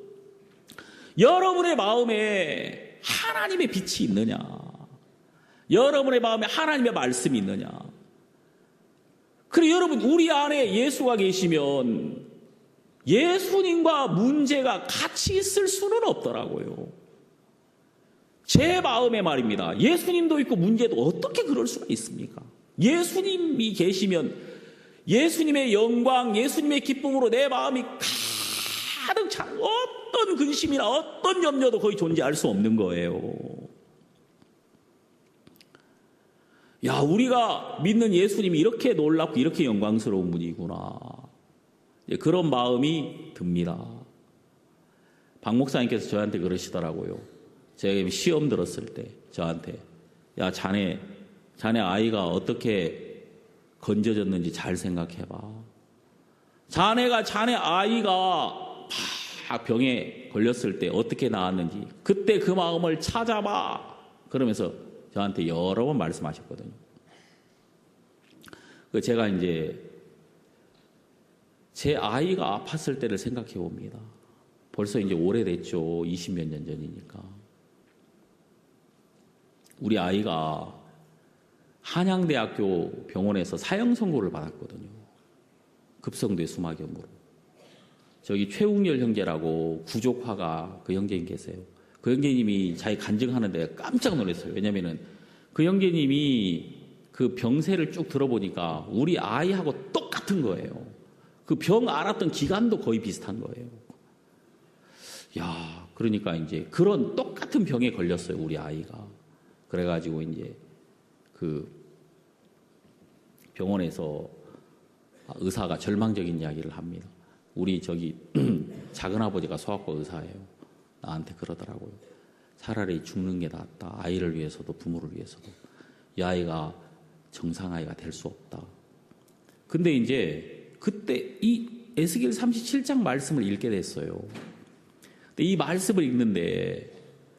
여러분의 마음에 하나님의 빛이 있느냐? 여러분의 마음에 하나님의 말씀이 있느냐? 그래, 여러분, 우리 안에 예수가 계시면 예수님과 문제가 같이 있을 수는 없더라고요. 제 마음의 말입니다. 예수님도 있고 문제도 어떻게 그럴 수가 있습니까? 예수님이 계시면 예수님의 영광, 예수님의 기쁨으로 내 마음이 가득 차, 어떤 근심이나 어떤 염려도 거의 존재할 수 없는 거예요. 야, 우리가 믿는 예수님이 이렇게 놀랍고 이렇게 영광스러운 분이구나. 그런 마음이 듭니다. 박 목사님께서 저한테 그러시더라고요. 제가 시험 들었을 때 저한테, 야, 자네 자네 아이가 어떻게 건져졌는지 잘 생각해봐. 자네가 자네 아이가 막 병에 걸렸을 때 어떻게 나았는지 그때 그 마음을 찾아봐. 그러면서 저한테 여러 번 말씀하셨거든요. 제가 이제 제 아이가 아팠을 때를 생각해 봅니다. 벌써 이제 오래됐죠. 이십몇 년 전이니까. 우리 아이가 한양대학교 병원에서 사형 선고를 받았거든요. 급성대 수막염으로. 저기 최웅열 형제라고 구족화가 그 형제님 계세요. 그 형제님이 자기 간증하는데 깜짝 놀랐어요. 왜냐면은 그 형제님이 그 병세를 쭉 들어보니까 우리 아이하고 똑같은 거예요. 그 병 앓았던 기간도 거의 비슷한 거예요. 야, 그러니까 이제 그런 똑같은 병에 걸렸어요, 우리 아이가. 그래가지고 이제 그 병원에서 의사가 절망적인 이야기를 합니다. 우리 저기 작은아버지가 소아과 의사예요. 나한테 그러더라고요. 차라리 죽는 게 낫다. 아이를 위해서도 부모를 위해서도. 이 아이가 정상아이가 될 수 없다. 근데 이제 그때 이 에스겔 삼십칠 장 말씀을 읽게 됐어요. 근데 이 말씀을 읽는데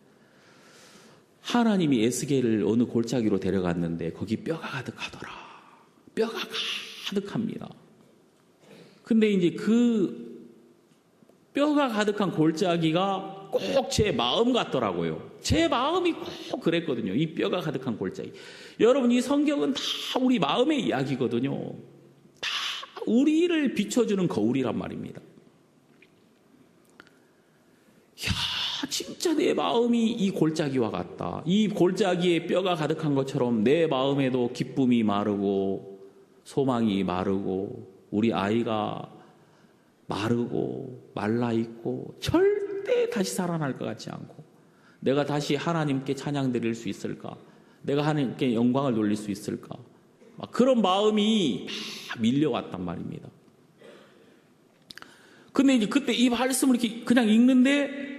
하나님이 에스겔을 어느 골짜기로 데려갔는데 거기 뼈가 가득하더라. 뼈가 가득합니다. 근데 이제 그 뼈가 가득한 골짜기가 꼭 제 마음 같더라고요. 제 마음이 꼭 그랬거든요. 이 뼈가 가득한 골짜기. 여러분, 이 성경은 다 우리 마음의 이야기거든요. 다 우리를 비춰주는 거울이란 말입니다. 야, 진짜 내 마음이 이 골짜기와 같다. 이 골짜기에 뼈가 가득한 것처럼 내 마음에도 기쁨이 마르고 소망이 마르고 우리 아이가 마르고 말라있고 절대 다시 살아날 것 같지 않고 내가 다시 하나님께 찬양 드릴 수 있을까? 내가 하나님께 영광을 돌릴 수 있을까? 막 그런 마음이 막 밀려왔단 말입니다. 근데 이제 그때 이 말씀을 이렇게 그냥 읽는데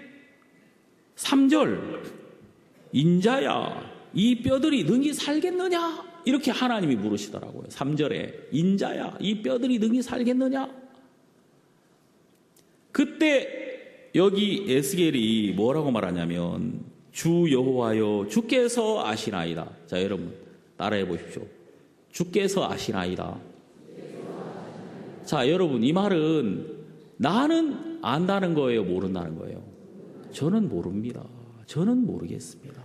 삼 절 인자야 이 뼈들이 능히 살겠느냐? 이렇게 하나님이 물으시더라고요. 삼 절에 인자야 이 뼈들이 능히 살겠느냐? 그때 여기 에스겔이 뭐라고 말하냐면 주 여호와여 주께서 아시나이다. 자, 여러분 따라해 보십시오. 주께서 아시나이다. 자, 여러분 이 말은 나는 안다는 거예요, 모른다는 거예요? 저는 모릅니다. 저는 모르겠습니다.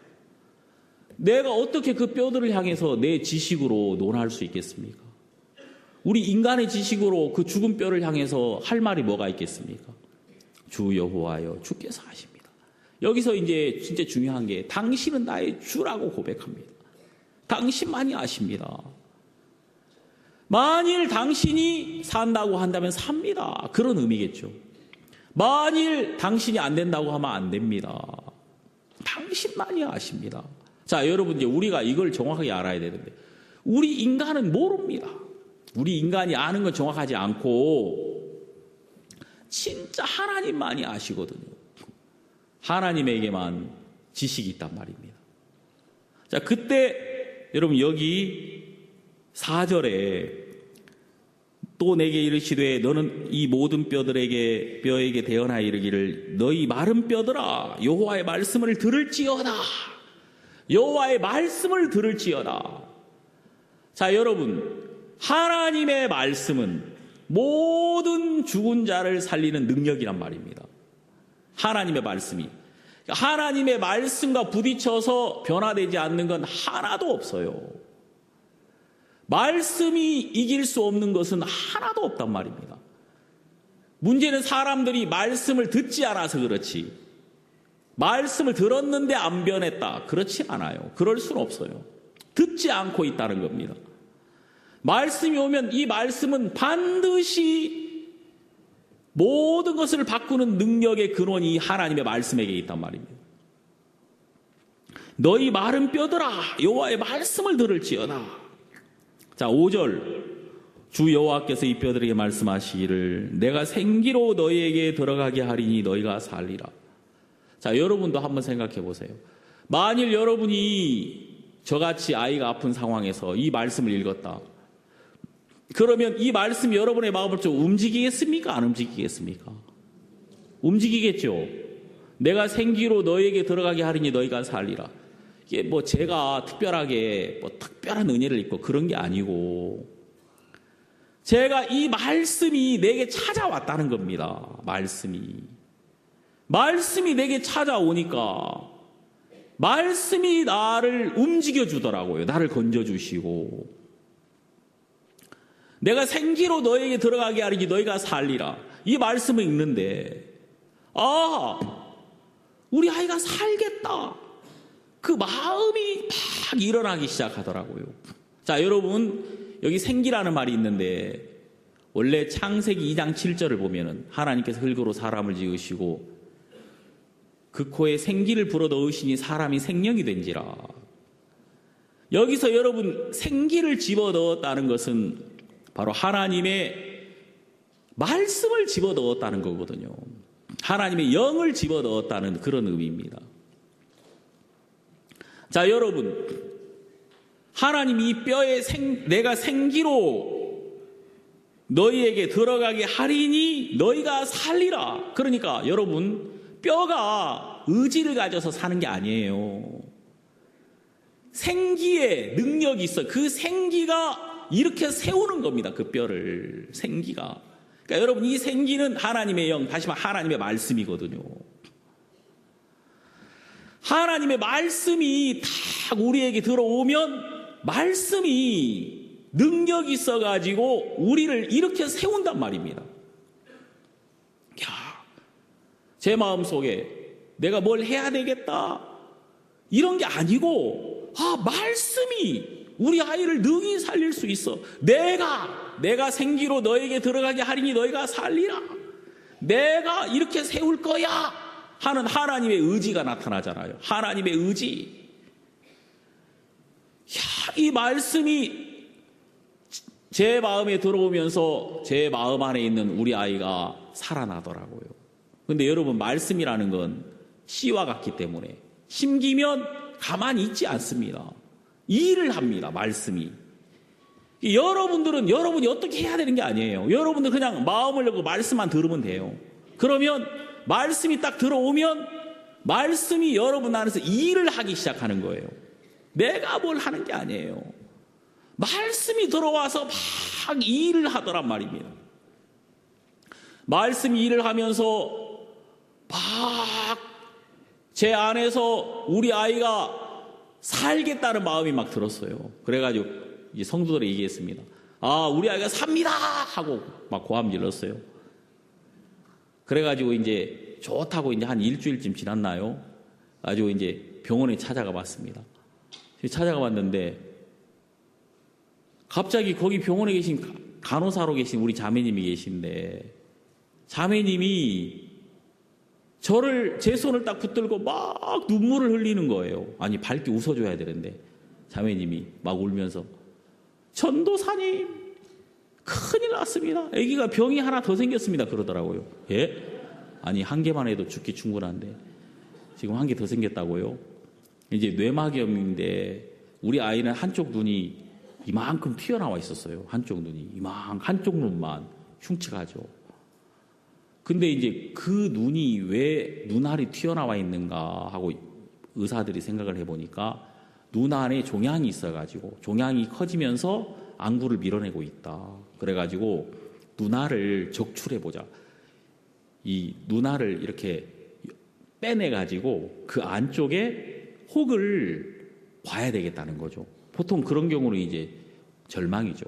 내가 어떻게 그 뼈들을 향해서 내 지식으로 논할 수 있겠습니까? 우리 인간의 지식으로 그 죽은 뼈를 향해서 할 말이 뭐가 있겠습니까? 주 여호와여 주께서 아십니다. 여기서 이제 진짜 중요한 게 당신은 나의 주라고 고백합니다. 당신만이 아십니다. 만일 당신이 산다고 한다면 삽니다. 그런 의미겠죠. 만일 당신이 안 된다고 하면 안 됩니다. 당신만이 아십니다. 자, 여러분 이제 우리가 이걸 정확하게 알아야 되는데 우리 인간은 모릅니다. 우리 인간이 아는 건 정확하지 않고 진짜 하나님만이 아시거든요. 하나님에게만 지식이 있단 말입니다. 자, 그때 여러분 여기 사 절에 또 내게 이르시되 너는 이 모든 뼈들에게 뼈에게 대언하여 이르기를 너희 마른 뼈들아 여호와의 말씀을 들을지어다. 여호와의 말씀을 들을지어다. 자, 여러분 하나님의 말씀은 모든 죽은 자를 살리는 능력이란 말입니다. 하나님의 말씀이 하나님의 말씀과 부딪혀서 변화되지 않는 건 하나도 없어요. 말씀이 이길 수 없는 것은 하나도 없단 말입니다. 문제는 사람들이 말씀을 듣지 않아서 그렇지 말씀을 들었는데 안 변했다. 그렇지 않아요. 그럴 수는 없어요. 듣지 않고 있다는 겁니다. 말씀이 오면 이 말씀은 반드시 모든 것을 바꾸는 능력의 근원이 하나님의 말씀에게 있단 말입니다. 너희 마른 뼈들아 여호와의 말씀을 들을지어다. 자, 오 절 주 여호와께서 이 뼈들에게 말씀하시기를 내가 생기로 너희에게 들어가게 하리니 너희가 살리라. 자, 여러분도 한번 생각해 보세요. 만일 여러분이 저같이 아이가 아픈 상황에서 이 말씀을 읽었다. 그러면 이 말씀이 여러분의 마음을 좀 움직이겠습니까? 안 움직이겠습니까? 움직이겠죠. 내가 생기로 너희에게 들어가게 하리니 너희가 살리라. 이게 뭐 제가 특별하게 뭐 특별한 은혜를 입고 그런 게 아니고 제가 이 말씀이 내게 찾아왔다는 겁니다. 말씀이. 말씀이 내게 찾아오니까 말씀이 나를 움직여 주더라고요. 나를 건져 주시고 내가 생기로 너에게 들어가게 하리니 너희가 살리라. 이 말씀을 읽는데 아, 우리 아이가 살겠다. 그 마음이 막 일어나기 시작하더라고요. 자, 여러분 여기 생기라는 말이 있는데 원래 창세기 이 장 칠 절을 보면은 하나님께서 흙으로 사람을 지으시고 그 코에 생기를 불어넣으시니 사람이 생명이 된지라. 여기서 여러분 생기를 집어넣었다는 것은 바로 하나님의 말씀을 집어넣었다는 거거든요. 하나님의 영을 집어넣었다는 그런 의미입니다. 자, 여러분 하나님이 이 뼈에 생, 내가 생기로 너희에게 들어가게 하리니 너희가 살리라. 그러니까 여러분 뼈가 의지를 가져서 사는 게 아니에요. 생기에 능력이 있어. 그 생기가 이렇게 세우는 겁니다. 그 뼈를. 생기가. 그러니까 여러분 이 생기는 하나님의 영, 다시 말해 하나님의 말씀이거든요. 하나님의 말씀이 딱 우리에게 들어오면 말씀이 능력이 있어가지고 우리를 이렇게 세운단 말입니다. 야, 제 마음속에 내가 뭘 해야 되겠다 이런 게 아니고 아, 말씀이 우리 아이를 능히 살릴 수 있어. 내가 내가 생기로 너에게 들어가게 하리니 너희가 살리라. 내가 이렇게 세울 거야 하는 하나님의 의지가 나타나잖아요. 하나님의 의지. 야, 이 말씀이 제 마음에 들어오면서 제 마음 안에 있는 우리 아이가 살아나더라고요. 근데 여러분 말씀이라는 건 씨와 같기 때문에 심기면 가만히 있지 않습니다. 일을 합니다. 말씀이. 여러분들은 여러분이 어떻게 해야 되는 게 아니에요. 여러분들 그냥 마음을 열고 말씀만 들으면 돼요. 그러면 말씀이 딱 들어오면 말씀이 여러분 안에서 일을 하기 시작하는 거예요. 내가 뭘 하는 게 아니에요. 말씀이 들어와서 막 일을 하더란 말입니다. 말씀이 일을 하면서 막 제 안에서 우리 아이가 살겠다는 마음이 막 들었어요. 그래가지고 이제 성도들에게 얘기했습니다. 아, 우리 아이가 삽니다! 하고 막 고함 질렀어요. 그래가지고 이제 좋다고 이제 한 일주일쯤 지났나요? 아주 이제 병원에 찾아가 봤습니다. 찾아가 봤는데 갑자기 거기 병원에 계신 간호사로 계신 우리 자매님이 계신데 자매님이 저를 제 손을 딱 붙들고 막 눈물을 흘리는 거예요. 아니 밝게 웃어줘야 되는데 자매님이 막 울면서 전도사님 큰일 났습니다. 아기가 병이 하나 더 생겼습니다. 그러더라고요. 예? 아니 한 개만 해도 죽기 충분한데 지금 한 개 더 생겼다고요? 이제 뇌막염인데 우리 아이는 한쪽 눈이 이만큼 튀어나와 있었어요. 한쪽 눈이 이만 한쪽 눈만 흉측하죠. 근데 이제 그 눈이 왜 눈알이 튀어나와 있는가 하고 의사들이 생각을 해보니까 눈 안에 종양이 있어가지고 종양이 커지면서 안구를 밀어내고 있다. 그래가지고 눈알을 적출해보자. 이 눈알을 이렇게 빼내가지고 그 안쪽에 혹을 봐야 되겠다는 거죠. 보통 그런 경우는 이제 절망이죠.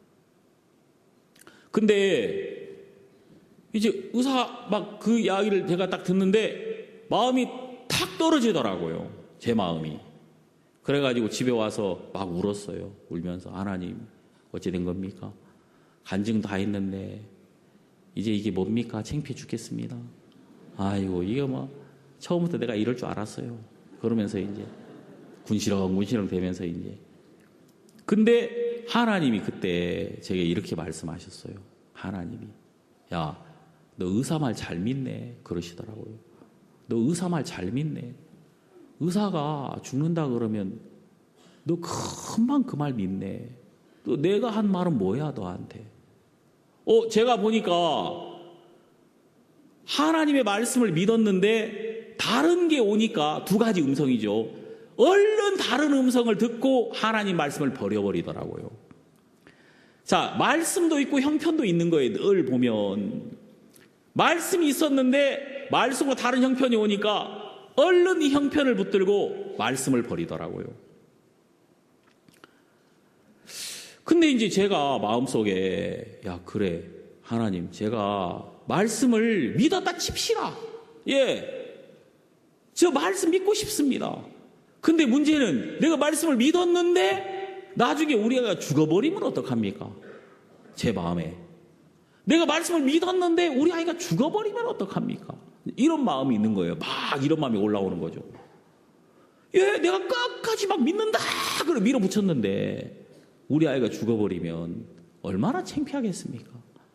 근데 이제 의사 막 그 이야기를 제가 딱 듣는데 마음이 탁 떨어지더라고요. 제 마음이. 그래가지고 집에 와서 막 울었어요. 울면서 하나님 어찌 된 겁니까? 간증 다 했는데 이제 이게 뭡니까? 창피해 죽겠습니다. 아이고 이게 뭐 처음부터 내가 이럴 줄 알았어요. 그러면서 이제 군시렁 군시렁 되면서 이제 근데 하나님이 그때 제게 이렇게 말씀하셨어요. 하나님이 야 너 의사 말 잘 믿네 그러시더라고요. 너 의사 말 잘 믿네. 의사가 죽는다 그러면 너 금방 그 말 믿네. 또 내가 한 말은 뭐야 너한테. 어 제가 보니까 하나님의 말씀을 믿었는데 다른 게 오니까 두 가지 음성이죠. 얼른 다른 음성을 듣고 하나님 말씀을 버려버리더라고요. 자, 말씀도 있고 형편도 있는 거예요. 늘 보면 말씀이 있었는데 말씀과 다른 형편이 오니까 얼른 이 형편을 붙들고 말씀을 버리더라고요. 근데 이제 제가 마음속에 야 그래 하나님 제가 말씀을 믿었다 칩시다. 예, 저 말씀 믿고 싶습니다. 근데 문제는 내가 말씀을 믿었는데 나중에 우리 아이가 죽어버리면 어떡합니까? 제 마음에 내가 말씀을 믿었는데 우리 아이가 죽어버리면 어떡합니까? 이런 마음이 있는 거예요. 막 이런 마음이 올라오는 거죠. 예, 내가 끝까지 막 믿는다 그래 밀어붙였는데 우리 아이가 죽어버리면 얼마나 창피하겠습니까?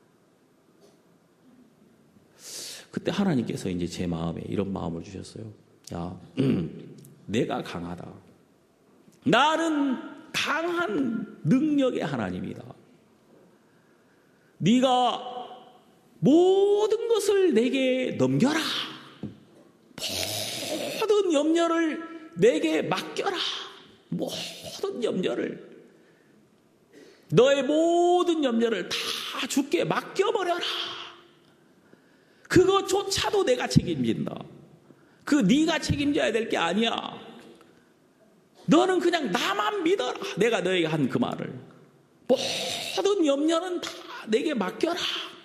그때 하나님께서 이제 제 마음에 이런 마음을 주셨어요. 야, 음, 내가 강하다. 나는 강한 능력의 하나님이다. 네가 모든 것을 내게 넘겨라. 모든 염려를 내게 맡겨라. 모든 염려를 너의 모든 염려를 다 주께 맡겨버려라. 그것조차도 내가 책임진다. 그 네가 책임져야 될 게 아니야. 너는 그냥 나만 믿어라. 내가 너에게 한 그 말을. 모든 염려는 다 내게 맡겨라.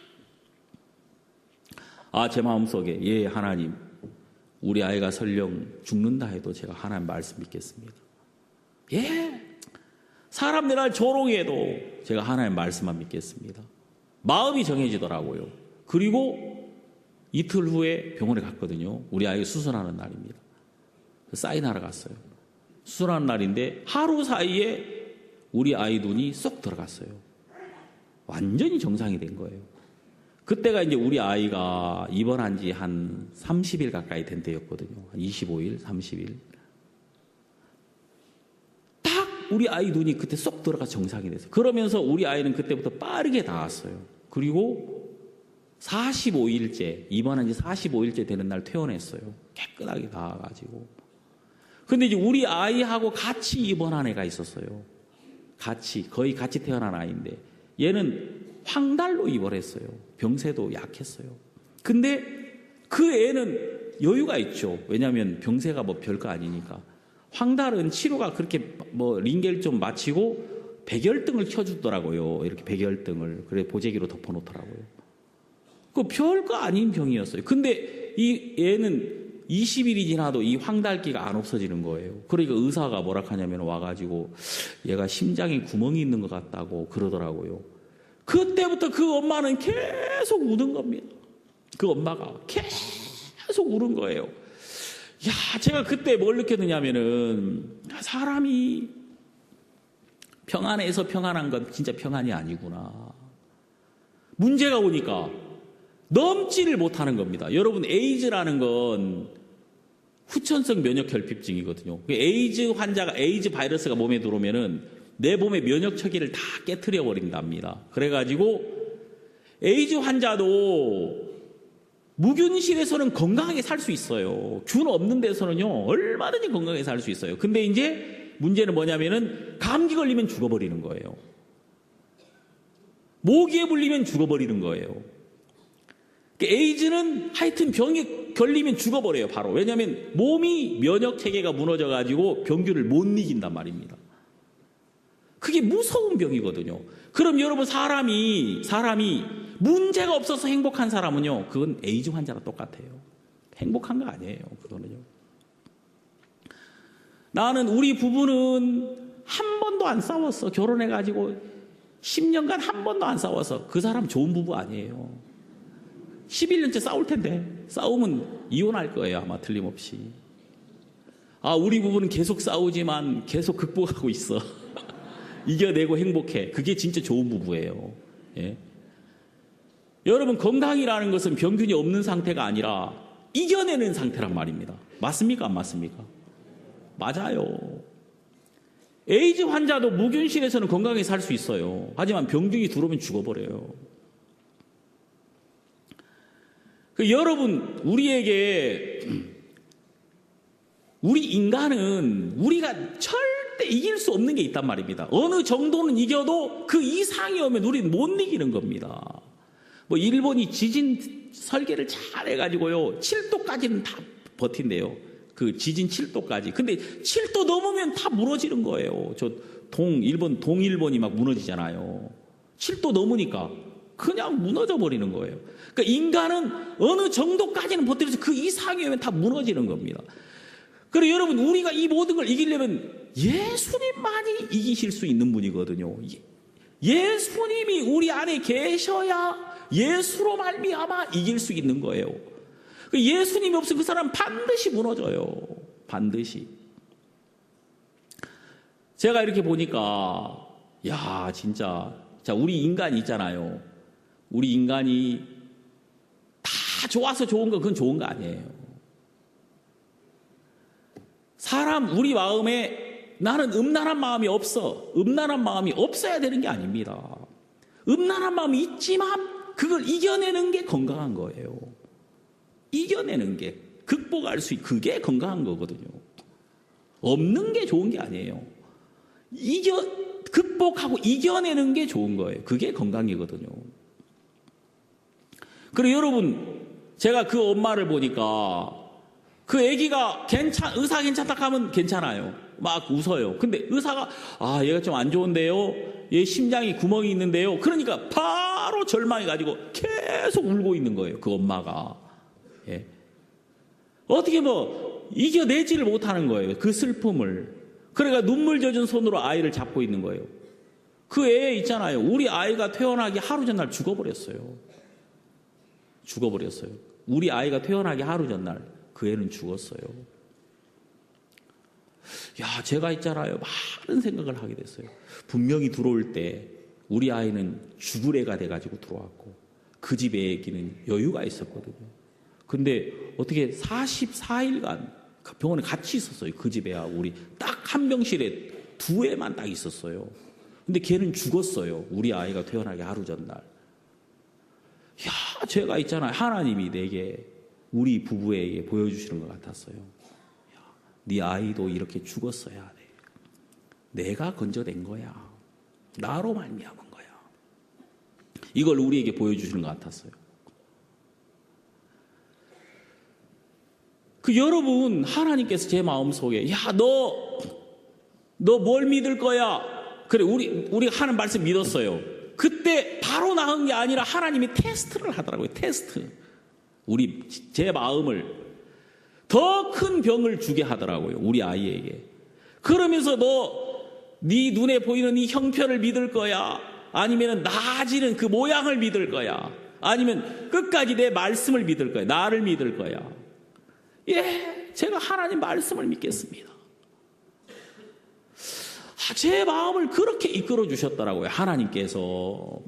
아, 제 마음속에 예 하나님 우리 아이가 설령 죽는다 해도 제가 하나님 말씀 믿겠습니다. 예 사람들 날 조롱해도 제가 하나님 말씀만 믿겠습니다. 마음이 정해지더라고요. 그리고 이틀 후에 병원에 갔거든요. 우리 아이 수술하는 날입니다. 사인하러 갔어요. 수술하는 날인데 하루 사이에 우리 아이 눈이 쏙 들어갔어요. 완전히 정상이 된 거예요. 그때가 이제 우리 아이가 입원한 지 한 삼십 일 가까이 된 때였거든요. 한 이십오 일, 삼십 일. 딱 우리 아이 눈이 그때 쏙 들어가 정상이 됐어요. 그러면서 우리 아이는 그때부터 빠르게 나왔어요. 그리고 사십오 일째, 입원한 지 사십오 일째 되는 날 퇴원했어요. 깨끗하게 나와가지고. 근데 이제 우리 아이하고 같이 입원한 애가 있었어요. 같이, 거의 같이 태어난 아이인데, 얘는 황달로 입원했어요. 병세도 약했어요. 근데 그 애는 여유가 있죠. 왜냐하면 병세가 뭐 별거 아니니까. 황달은 치료가 그렇게 뭐 링겔 좀 마치고 백열등을 켜주더라고요. 이렇게 백열등을. 그래 보재기로 덮어놓더라고요. 그 별거 아닌 병이었어요. 근데 이 애는 이십 일이 지나도 이 황달기가 안 없어지는 거예요. 그러니까 의사가 뭐라 하냐면 와가지고 얘가 심장에 구멍이 있는 것 같다고 그러더라고요. 그때부터 그 엄마는 계속 우는 겁니다. 그 엄마가 계속 우는 거예요. 야, 제가 그때 뭘 느꼈느냐면은 사람이 평안해서 평안한 건 진짜 평안이 아니구나. 문제가 오니까 넘지를 못하는 겁니다. 여러분, 에이즈라는 건 후천성 면역 결핍증이거든요. 에이즈 환자가 에이즈 바이러스가 몸에 들어오면은 내 몸의 면역 체계를 다 깨트려 버린답니다. 그래가지고 에이즈 환자도 무균실에서는 건강하게 살 수 있어요. 균 없는 데서는요 얼마든지 건강하게 살 수 있어요. 근데 이제 문제는 뭐냐면은 감기 걸리면 죽어버리는 거예요. 모기에 물리면 죽어버리는 거예요. 에이즈는 하여튼 병에 걸리면 죽어버려요, 바로. 왜냐하면 몸이 면역 체계가 무너져가지고 병균을 못 이긴단 말입니다. 그게 무서운 병이거든요. 그럼 여러분, 사람이, 사람이 문제가 없어서 행복한 사람은요, 그건 에이즈 환자랑 똑같아요. 행복한 거 아니에요, 그거는요. 나는 우리 부부는 한 번도 안 싸웠어. 결혼해가지고 십 년간 한 번도 안 싸워서. 그 사람 좋은 부부 아니에요. 십일 년째 싸울 텐데 싸우면 이혼할 거예요, 아마 틀림없이. 아, 우리 부부는 계속 싸우지만 계속 극복하고 있어. 이겨내고 행복해. 그게 진짜 좋은 부부예요. 예. 여러분, 건강이라는 것은 병균이 없는 상태가 아니라 이겨내는 상태란 말입니다. 맞습니까? 안 맞습니까? 맞아요. 에이즈 환자도 무균실에서는 건강하게 살 수 있어요. 하지만 병균이 들어오면 죽어버려요. 그 여러분, 우리에게, 우리 인간은 우리가 절대 이길 수 없는 게 있단 말입니다. 어느 정도는 이겨도 그 이상이 오면 우리는 못 이기는 겁니다. 뭐 일본이 지진 설계를 잘 해가지고요 칠 도까지는 다 버틴대요. 그 지진 칠 도까지. 근데 칠 도 넘으면 다 무너지는 거예요. 저 동 일본 동일본이 막 무너지잖아요. 칠 도 넘으니까 그냥 무너져 버리는 거예요. 그러니까 인간은 어느 정도까지는 버텨서 그 이상이 오면 다 무너지는 겁니다. 그리고 여러분, 우리가 이 모든 걸 이기려면 예수님만이 이기실 수 있는 분이거든요. 예수님이 우리 안에 계셔야 예수로 말미암아 이길 수 있는 거예요. 예수님이 없으면 그 사람 반드시 무너져요. 반드시. 제가 이렇게 보니까 야, 진짜 자, 우리 인간이 있잖아요. 우리 인간이 다 좋아서 좋은 거, 그건 좋은 거 아니에요. 사람, 우리 마음에 나는 음란한 마음이 없어. 음란한 마음이 없어야 되는 게 아닙니다. 음란한 마음이 있지만 그걸 이겨내는 게 건강한 거예요. 이겨내는 게, 극복할 수 있는, 그게 건강한 거거든요. 없는 게 좋은 게 아니에요. 이겨, 극복하고 이겨내는 게 좋은 거예요. 그게 건강이거든요. 그리고 여러분, 제가 그 엄마를 보니까 그 아기가 괜찮, 의사 괜찮다 하면 괜찮아요. 막 웃어요. 근데 의사가, 아, 얘가 좀 안 좋은데요? 얘 심장이 구멍이 있는데요? 그러니까 바로 절망해가지고 계속 울고 있는 거예요. 그 엄마가. 예. 어떻게 뭐, 이겨내지를 못하는 거예요. 그 슬픔을. 그러니까 눈물 젖은 손으로 아이를 잡고 있는 거예요. 그 애 있잖아요. 우리 아이가 퇴원하기 하루 전날 죽어버렸어요. 죽어버렸어요. 우리 아이가 퇴원하기 하루 전날 그 애는 죽었어요. 야, 제가 있잖아요. 많은 생각을 하게 됐어요. 분명히 들어올 때 우리 아이는 죽을 애가 돼가지고 들어왔고 그 집 애기는 여유가 있었거든요. 근데 어떻게 사십사 일간 병원에 같이 있었어요. 그 집 애하고 우리 딱 한 병실에 두 애만 딱 있었어요. 근데 걔는 죽었어요. 우리 아이가 태어나기 하루 전날. 야, 제가 있잖아요. 하나님이 내게 우리 부부에게 보여주시는 것 같았어요. 야, 네 아이도 이렇게 죽었어야 돼. 내가 건져낸 거야. 나로 말미암은 거야. 이걸 우리에게 보여주시는 것 같았어요. 그 여러분, 하나님께서 제 마음속에 야, 너 너 뭘 믿을 거야? 그래, 우리 우리가 하는 말씀 믿었어요. 그때 바로 나은 게 아니라 하나님이 테스트를 하더라고요. 테스트. 우리 제 마음을 더 큰 병을 주게 하더라고요. 우리 아이에게. 그러면서 너 네 눈에 보이는 이 형편을 믿을 거야? 아니면 나아지는 그 모양을 믿을 거야? 아니면 끝까지 내 말씀을 믿을 거야? 나를 믿을 거야? 예, 제가 하나님 말씀을 믿겠습니다. 제 마음을 그렇게 이끌어 주셨더라고요, 하나님께서.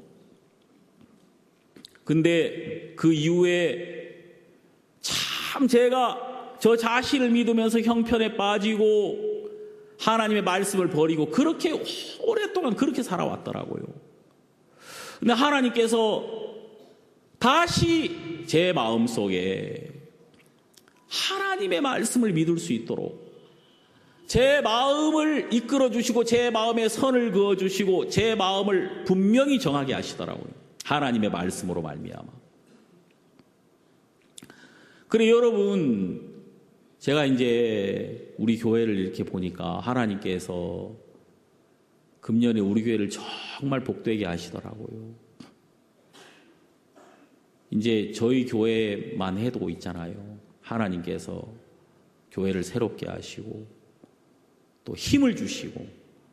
근데 그 이후에 참 제가 저 자신을 믿으면서 형편에 빠지고 하나님의 말씀을 버리고 그렇게 오랫동안 그렇게 살아왔더라고요. 근데 하나님께서 다시 제 마음속에 하나님의 말씀을 믿을 수 있도록 제 마음을 이끌어 주시고 제 마음에 선을 그어 주시고 제 마음을 분명히 정하게 하시더라고요. 하나님의 말씀으로 말미암아. 그래 여러분, 제가 이제 우리 교회를 이렇게 보니까 하나님께서 금년에 우리 교회를 정말 복되게 하시더라고요. 이제 저희 교회만 해도 있잖아요. 하나님께서 교회를 새롭게 하시고 또 힘을 주시고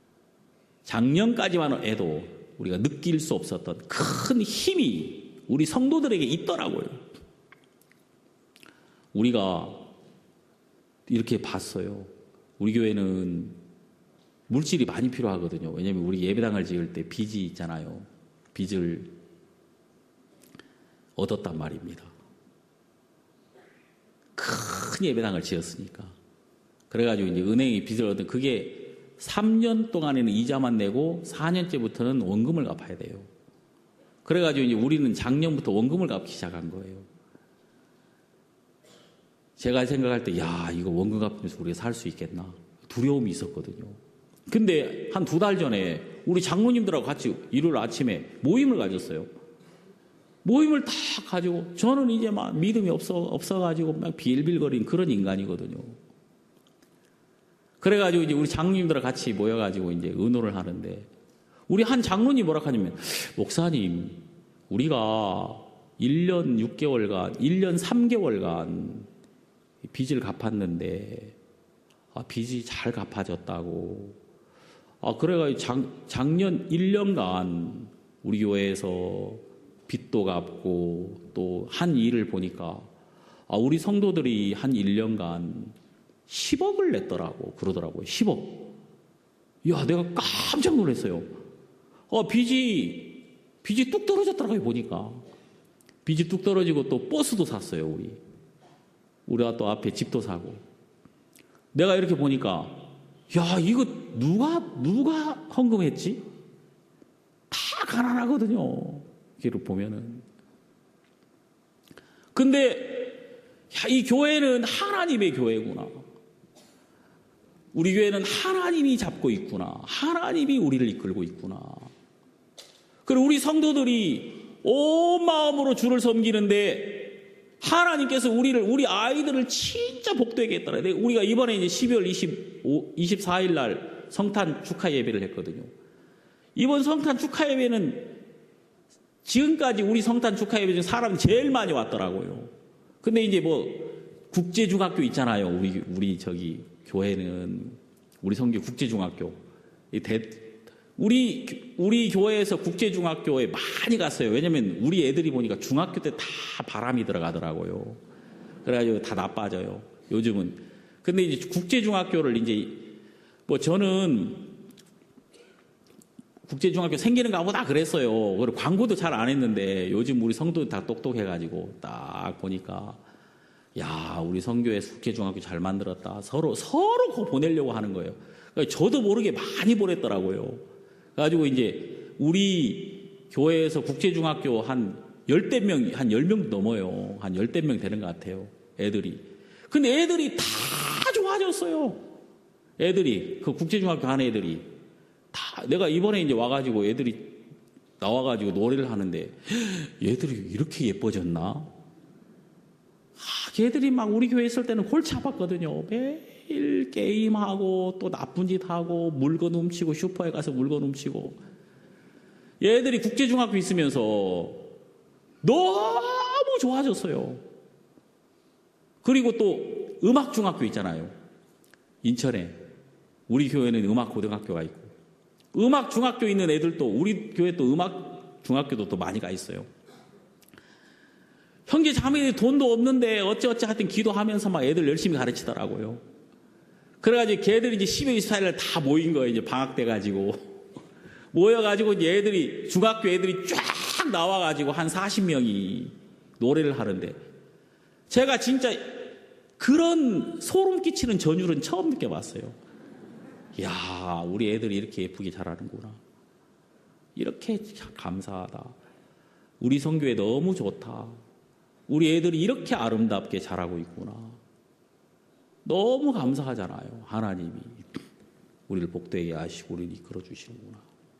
작년까지만 해도 우리가 느낄 수 없었던 큰 힘이 우리 성도들에게 있더라고요. 우리가 이렇게 봤어요. 우리 교회는 물질이 많이 필요하거든요. 왜냐하면 우리 예배당을 지을 때 빚이 있잖아요. 빚을 얻었단 말입니다. 큰 예배당을 지었으니까. 그래가지고 이제 은행이 빚을 얻은 그게 삼 년 동안에는 이자만 내고 사 년째부터는 원금을 갚아야 돼요. 그래가지고 이제 우리는 작년부터 원금을 갚기 시작한 거예요. 제가 생각할 때, 야, 이거 원금 갚으면서 우리가 살 수 있겠나? 두려움이 있었거든요. 근데 한 두 달 전에 우리 장로님들하고 같이 일요일 아침에 모임을 가졌어요. 모임을 다 가지고, 저는 이제 막 믿음이 없어, 없어가지고 막 빌빌거리는 그런 인간이거든요. 그래가지고 이제 우리 장로님들하고 같이 모여가지고 이제 의논을 하는데, 우리 한 장로님 뭐라 하냐면, 목사님, 우리가 일 년 육 개월간, 일 년 삼 개월간 빚을 갚았는데, 아, 빚이 잘 갚아졌다고. 아, 그래가지고 작, 작년 일 년간 우리 교회에서 빚도 갚고 또 한 일을 보니까, 아, 우리 성도들이 한 일 년간 십억을 냈더라고. 그러더라고요. 십억. 야, 내가 깜짝 놀랐어요. 아, 빚이, 빚이 뚝 떨어졌더라고요, 보니까. 빚이 뚝 떨어지고 또 버스도 샀어요, 우리. 우리가 또 앞에 집도 사고. 내가 이렇게 보니까, 야, 이거 누가, 누가 헌금했지? 다 가난하거든요. 이렇게 보면은. 근데, 야, 이 교회는 하나님의 교회구나. 우리 교회는 하나님이 잡고 있구나. 하나님이 우리를 이끌고 있구나. 그리고 우리 성도들이 온 마음으로 주를 섬기는데, 하나님께서 우리를, 우리 아이들을 진짜 복되게 했더라. 우리가 이번에 이제 십이월 이십사일 날 성탄 축하 예배를 했거든요. 이번 성탄 축하 예배는 지금까지 우리 성탄 축하 예배 중에 사람이 제일 많이 왔더라고요. 근데 이제 뭐 국제중학교 있잖아요. 우리, 우리 저기 교회는, 우리 성교 국제중학교. 이 대, 우리, 우리 교회에서 국제중학교에 많이 갔어요. 왜냐면 우리 애들이 보니까 중학교 때 다 바람이 들어가더라고요. 그래가지고 다 나빠져요. 요즘은. 근데 이제 국제중학교를 이제, 뭐 저는 국제중학교 생기는가 보다 그랬어요. 그리고 광고도 잘 안 했는데 요즘 우리 성도 다 똑똑해가지고 딱 보니까, 야, 우리 성교에서 국제중학교 잘 만들었다. 서로, 서로 그거 보내려고 하는 거예요. 그러니까 저도 모르게 많이 보냈더라고요. 그래가지고 이제 우리 교회에서 국제중학교 한 열댓 명, 한 열 명 넘어요. 한 열댓 명 되는 것 같아요. 애들이. 근데 애들이 다 좋아졌어요. 애들이, 그 국제중학교 한 애들이. 다, 내가 이번에 이제 와가지고 애들이 나와가지고 노래를 하는데, 얘들이 이렇게 예뻐졌나? 아, 걔들이 막 우리 교회 있을 때는 골치 아팠거든요. 매일 게임하고 또 나쁜 짓 하고 물건 훔치고 슈퍼에 가서 물건 훔치고. 얘들이 국제중학교 있으면서 너무 좋아졌어요. 그리고 또 음악중학교 있잖아요. 인천에. 우리 교회는 음악고등학교가 있고. 음악중학교 있는 애들도 우리 교회 또 음악중학교도 또 많이 가 있어요. 형제 자매들이 돈도 없는데 어찌어찌 하여튼 기도하면서 막 애들 열심히 가르치더라고요. 그래가지고 걔들이 이제 십여, 이십사 일 다 모인 거예요. 이제 방학 돼가지고. 모여가지고 이제 애들이, 중학교 애들이 쫙 나와가지고 한 사십 명이 노래를 하는데 제가 진짜 그런 소름 끼치는 전율은 처음 느껴봤어요. 이야, 우리 애들이 이렇게 예쁘게 자라는구나. 이렇게 감사하다. 우리 성교회 너무 좋다. 우리 애들이 이렇게 아름답게 자라고 있구나. 너무 감사하잖아요. 하나님이 우리를 복되게 하시고 우리를 이끌어 주시는구나.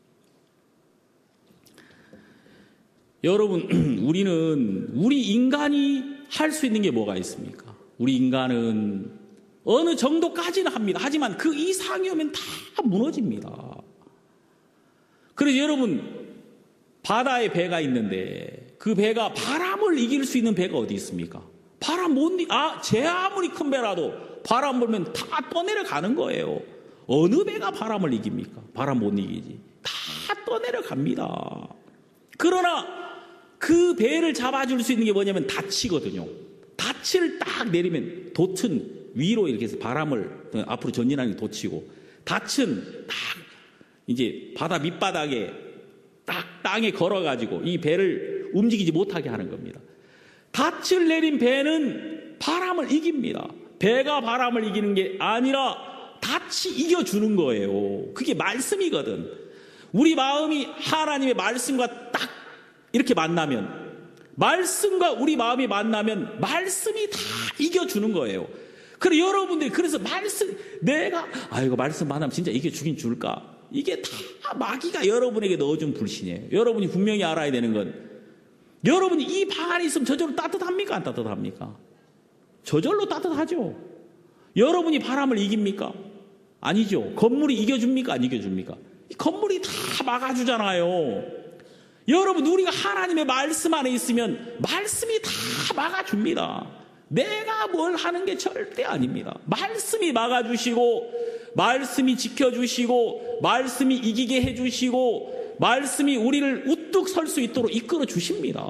여러분, 우리는 우리 인간이 할 수 있는 게 뭐가 있습니까? 우리 인간은 어느 정도까지는 합니다. 하지만 그 이상이 오면 다 무너집니다. 그래서 여러분, 바다에 배가 있는데 그 배가 바람을 이길 수 있는 배가 어디 있습니까? 바람 못 이, 아, 제 아무리 큰 배라도 바람 불면 다 떠내려가는 거예요. 어느 배가 바람을 이깁니까? 바람 못 이기지. 다 떠내려갑니다. 그러나 그 배를 잡아줄 수 있는 게 뭐냐면 닻이거든요. 닻을 딱 내리면 돛은 위로 이렇게 해서 바람을 앞으로 전진하는 게 돛이고, 닻은 딱 이제 바다 밑바닥에 딱 땅에 걸어가지고 이 배를 움직이지 못하게 하는 겁니다. 닻을 내린 배는 바람을 이깁니다. 배가 바람을 이기는 게 아니라 닻이 이겨주는 거예요. 그게 말씀이거든. 우리 마음이 하나님의 말씀과 딱 이렇게 만나면, 말씀과 우리 마음이 만나면 말씀이 다 이겨주는 거예요. 그래, 여러분들이 그래서 말씀, 내가 아 이거 말씀 만나면 진짜 이겨주긴 줄까? 이게 다 마귀가 여러분에게 넣어준 불신이에요. 여러분이 분명히 알아야 되는 건, 여러분이 이 방 안에 있으면 저절로 따뜻합니까? 안 따뜻합니까? 저절로 따뜻하죠. 여러분이 바람을 이깁니까? 아니죠. 건물이 이겨줍니까? 안 이겨줍니까? 이 건물이 다 막아주잖아요. 여러분, 우리가 하나님의 말씀 안에 있으면 말씀이 다 막아줍니다. 내가 뭘 하는 게 절대 아닙니다. 말씀이 막아주시고, 말씀이 지켜주시고, 말씀이 이기게 해주시고, 말씀이 우리를 우뚝 설 수 있도록 이끌어 주십니다.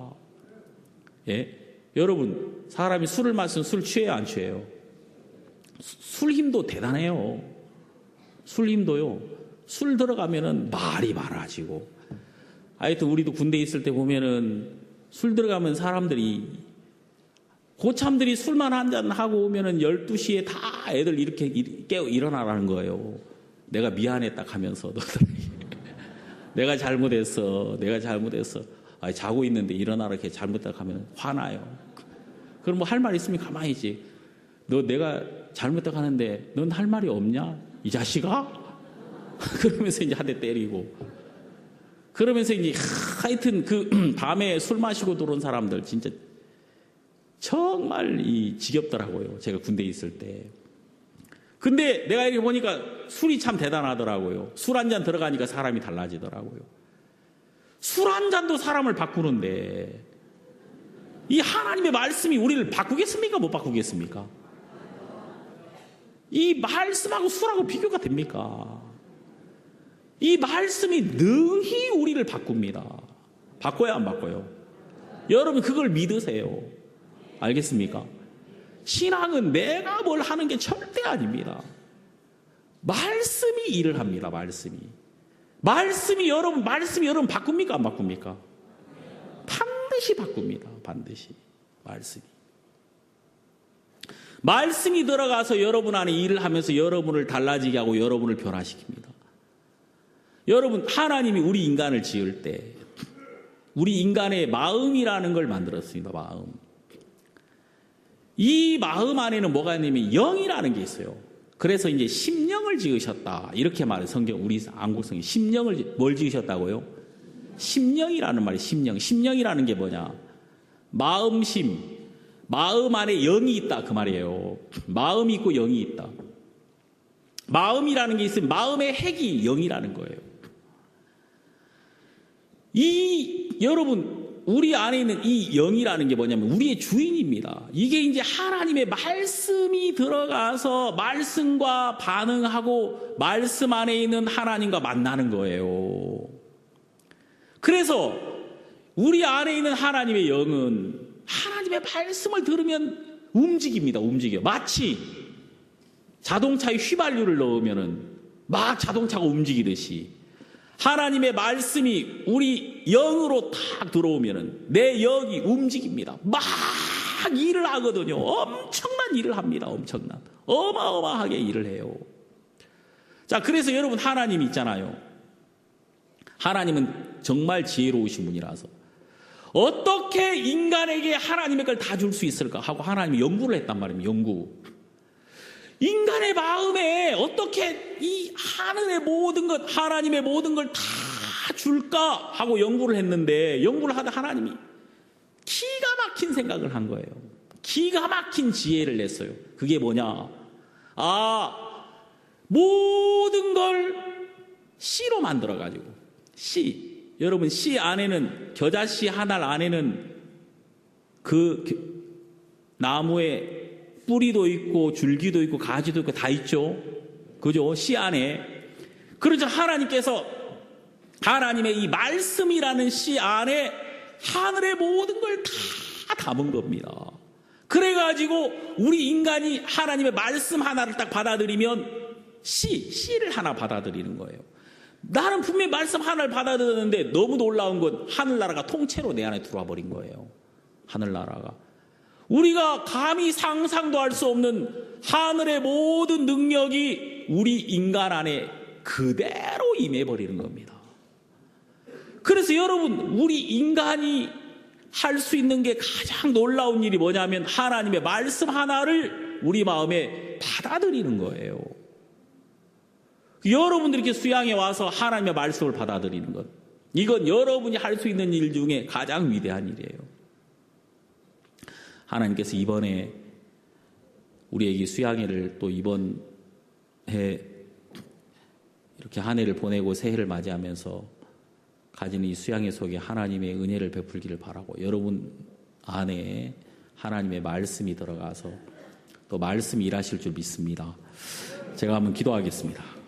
예? 여러분, 사람이 술을 마시면 술 취해요, 안 취해요? 술 힘도 대단해요. 술 힘도요. 술 들어가면은 말이 많아지고. 하여튼 우리도 군대에 있을 때 보면은 술 들어가면 사람들이, 고참들이 술만 한잔 하고 오면은 열두 시에 다 애들 이렇게 깨워 일어나라는 거예요. 내가 미안해 딱 하면서 너들 내가 잘못했어. 내가 잘못했어. 아니, 자고 있는데 일어나라 이렇게 잘못했다 하면 화나요. 그럼 뭐 할 말 있으면 가만히 있지. 너 내가 잘못했다 하는데 넌 할 말이 없냐? 이 자식아? 그러면서 이제 한 대 때리고. 그러면서 이제 하여튼 그 밤에 술 마시고 들어온 사람들 진짜 정말 이 지겹더라고요. 제가 군대에 있을 때. 근데 내가 이렇게 보니까 술이 참 대단하더라고요. 술 한 잔 들어가니까 사람이 달라지더라고요. 술 한 잔도 사람을 바꾸는데 이 하나님의 말씀이 우리를 바꾸겠습니까? 못 바꾸겠습니까? 이 말씀하고 술하고 비교가 됩니까? 이 말씀이 능히 우리를 바꿉니다. 바꿔야 안 바꿔요? 여러분, 그걸 믿으세요. 알겠습니까? 신앙은 내가 뭘 하는 게 절대 아닙니다. 말씀이 일을 합니다. 말씀이. 말씀이 여러분, 말씀이 여러분 바꿉니까? 안 바꿉니까? 반드시 바꿉니다. 반드시. 말씀이. 말씀이 들어가서 여러분 안에 일을 하면서 여러분을 달라지게 하고 여러분을 변화시킵니다. 여러분, 하나님이 우리 인간을 지을 때 우리 인간의 마음이라는 걸 만들었습니다. 마음. 이 마음 안에는 뭐가 있냐면 영이라는 게 있어요. 그래서 이제 심령을 지으셨다. 이렇게 말해요. 성경, 우리 한국성이 심령을, 뭘 지으셨다고요? 심령이라는 말이 심령. 심령이라는 게 뭐냐? 마음심. 마음 안에 영이 있다. 그 말이에요. 마음이 있고 영이 있다. 마음이라는 게 있으면 마음의 핵이 영이라는 거예요. 이, 여러분, 우리 안에 있는 이 영이라는 게 뭐냐면 우리의 주인입니다. 이게 이제 하나님의 말씀이 들어가서 말씀과 반응하고 말씀 안에 있는 하나님과 만나는 거예요. 그래서 우리 안에 있는 하나님의 영은 하나님의 말씀을 들으면 움직입니다. 움직여. 마치 자동차에 휘발유를 넣으면은 막 자동차가 움직이듯이 하나님의 말씀이 우리 영으로 탁 들어오면은 내 영이 움직입니다. 막 일을 하거든요. 엄청난 일을 합니다. 엄청난. 어마어마하게 일을 해요. 자, 그래서 여러분, 하나님 있잖아요. 하나님은 정말 지혜로우신 분이라서 어떻게 인간에게 하나님의 걸 다 줄 수 있을까 하고 하나님이 연구를 했단 말입니다. 연구. 인간의 마음에 어떻게 이 하늘의 모든 것, 하나님의 모든 걸 다 줄까 하고 연구를 했는데, 연구를 하다 하나님이 기가 막힌 생각을 한 거예요. 기가 막힌 지혜를 냈어요. 그게 뭐냐? 아, 모든 걸 씨로 만들어가지고, 씨. 여러분, 씨 안에는, 겨자씨 하나 안에는 그 나무에 뿌리도 있고 줄기도 있고 가지도 있고 다 있죠. 그죠? 씨 안에. 그러자 하나님께서 하나님의 이 말씀이라는 씨 안에 하늘의 모든 걸 다 담은 겁니다. 그래가지고 우리 인간이 하나님의 말씀 하나를 딱 받아들이면 씨, 씨를 하나 받아들이는 거예요. 나는 분명히 말씀 하나를 받아들였는데 너무 놀라운 건 하늘나라가 통째로 내 안에 들어와 버린 거예요. 하늘나라가. 우리가 감히 상상도 할 수 없는 하늘의 모든 능력이 우리 인간 안에 그대로 임해버리는 겁니다. 그래서 여러분, 우리 인간이 할 수 있는 게 가장 놀라운 일이 뭐냐면 하나님의 말씀 하나를 우리 마음에 받아들이는 거예요. 여러분들이 이렇게 수양에 와서 하나님의 말씀을 받아들이는 것, 이건 여러분이 할 수 있는 일 중에 가장 위대한 일이에요. 하나님께서 이번에 우리에게 수양회를 또 이번 해 이렇게 한 해를 보내고 새해를 맞이하면서 가진 이 수양회 속에 하나님의 은혜를 베풀기를 바라고, 여러분 안에 하나님의 말씀이 들어가서 또 말씀이 일하실 줄 믿습니다. 제가 한번 기도하겠습니다.